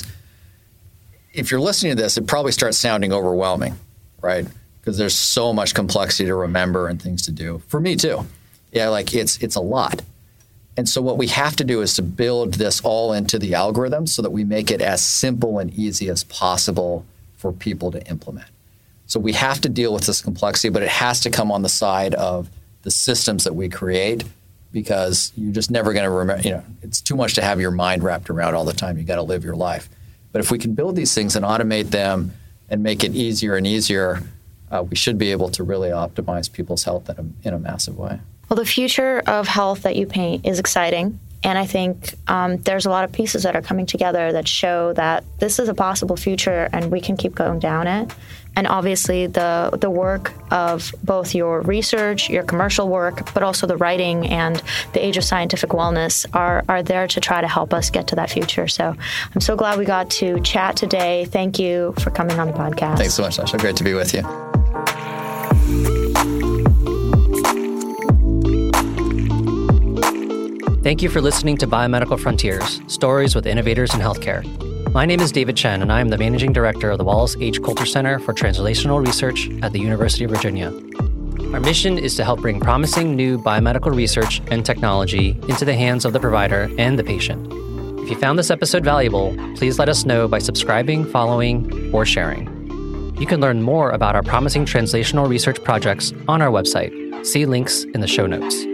if you're listening to this, it probably starts sounding overwhelming, right? Because there's so much complexity to remember and things to do. For me too. Yeah, it's a lot. And so what we have to do is to build this all into the algorithm so that we make it as simple and easy as possible for people to implement. So we have to deal with this complexity, but it has to come on the side of the systems that we create, because you're just never going to remember, it's too much to have your mind wrapped around all the time. You got to live your life. But if we can build these things and automate them and make it easier and easier, we should be able to really optimize people's health in a massive way. Well, the future of health that you paint is exciting. And I think there's a lot of pieces that are coming together that show that this is a possible future and we can keep going down it. And obviously the work of both your research, your commercial work, but also the writing and the Age of Scientific Wellness are there to try to help us get to that future. So I'm so glad we got to chat today. Thank you for coming on the podcast. Thanks so much, Sasha. Great to be with you. Thank you for listening to Biomedical Frontiers, Stories with Innovators in Healthcare. My name is David Chen, and I am the Managing Director of the Wallace H. Coulter Center for Translational Research at the University of Virginia. Our mission is to help bring promising new biomedical research and technology into the hands of the provider and the patient. If you found this episode valuable, please let us know by subscribing, following, or sharing. You can learn more about our promising translational research projects on our website. See links in the show notes.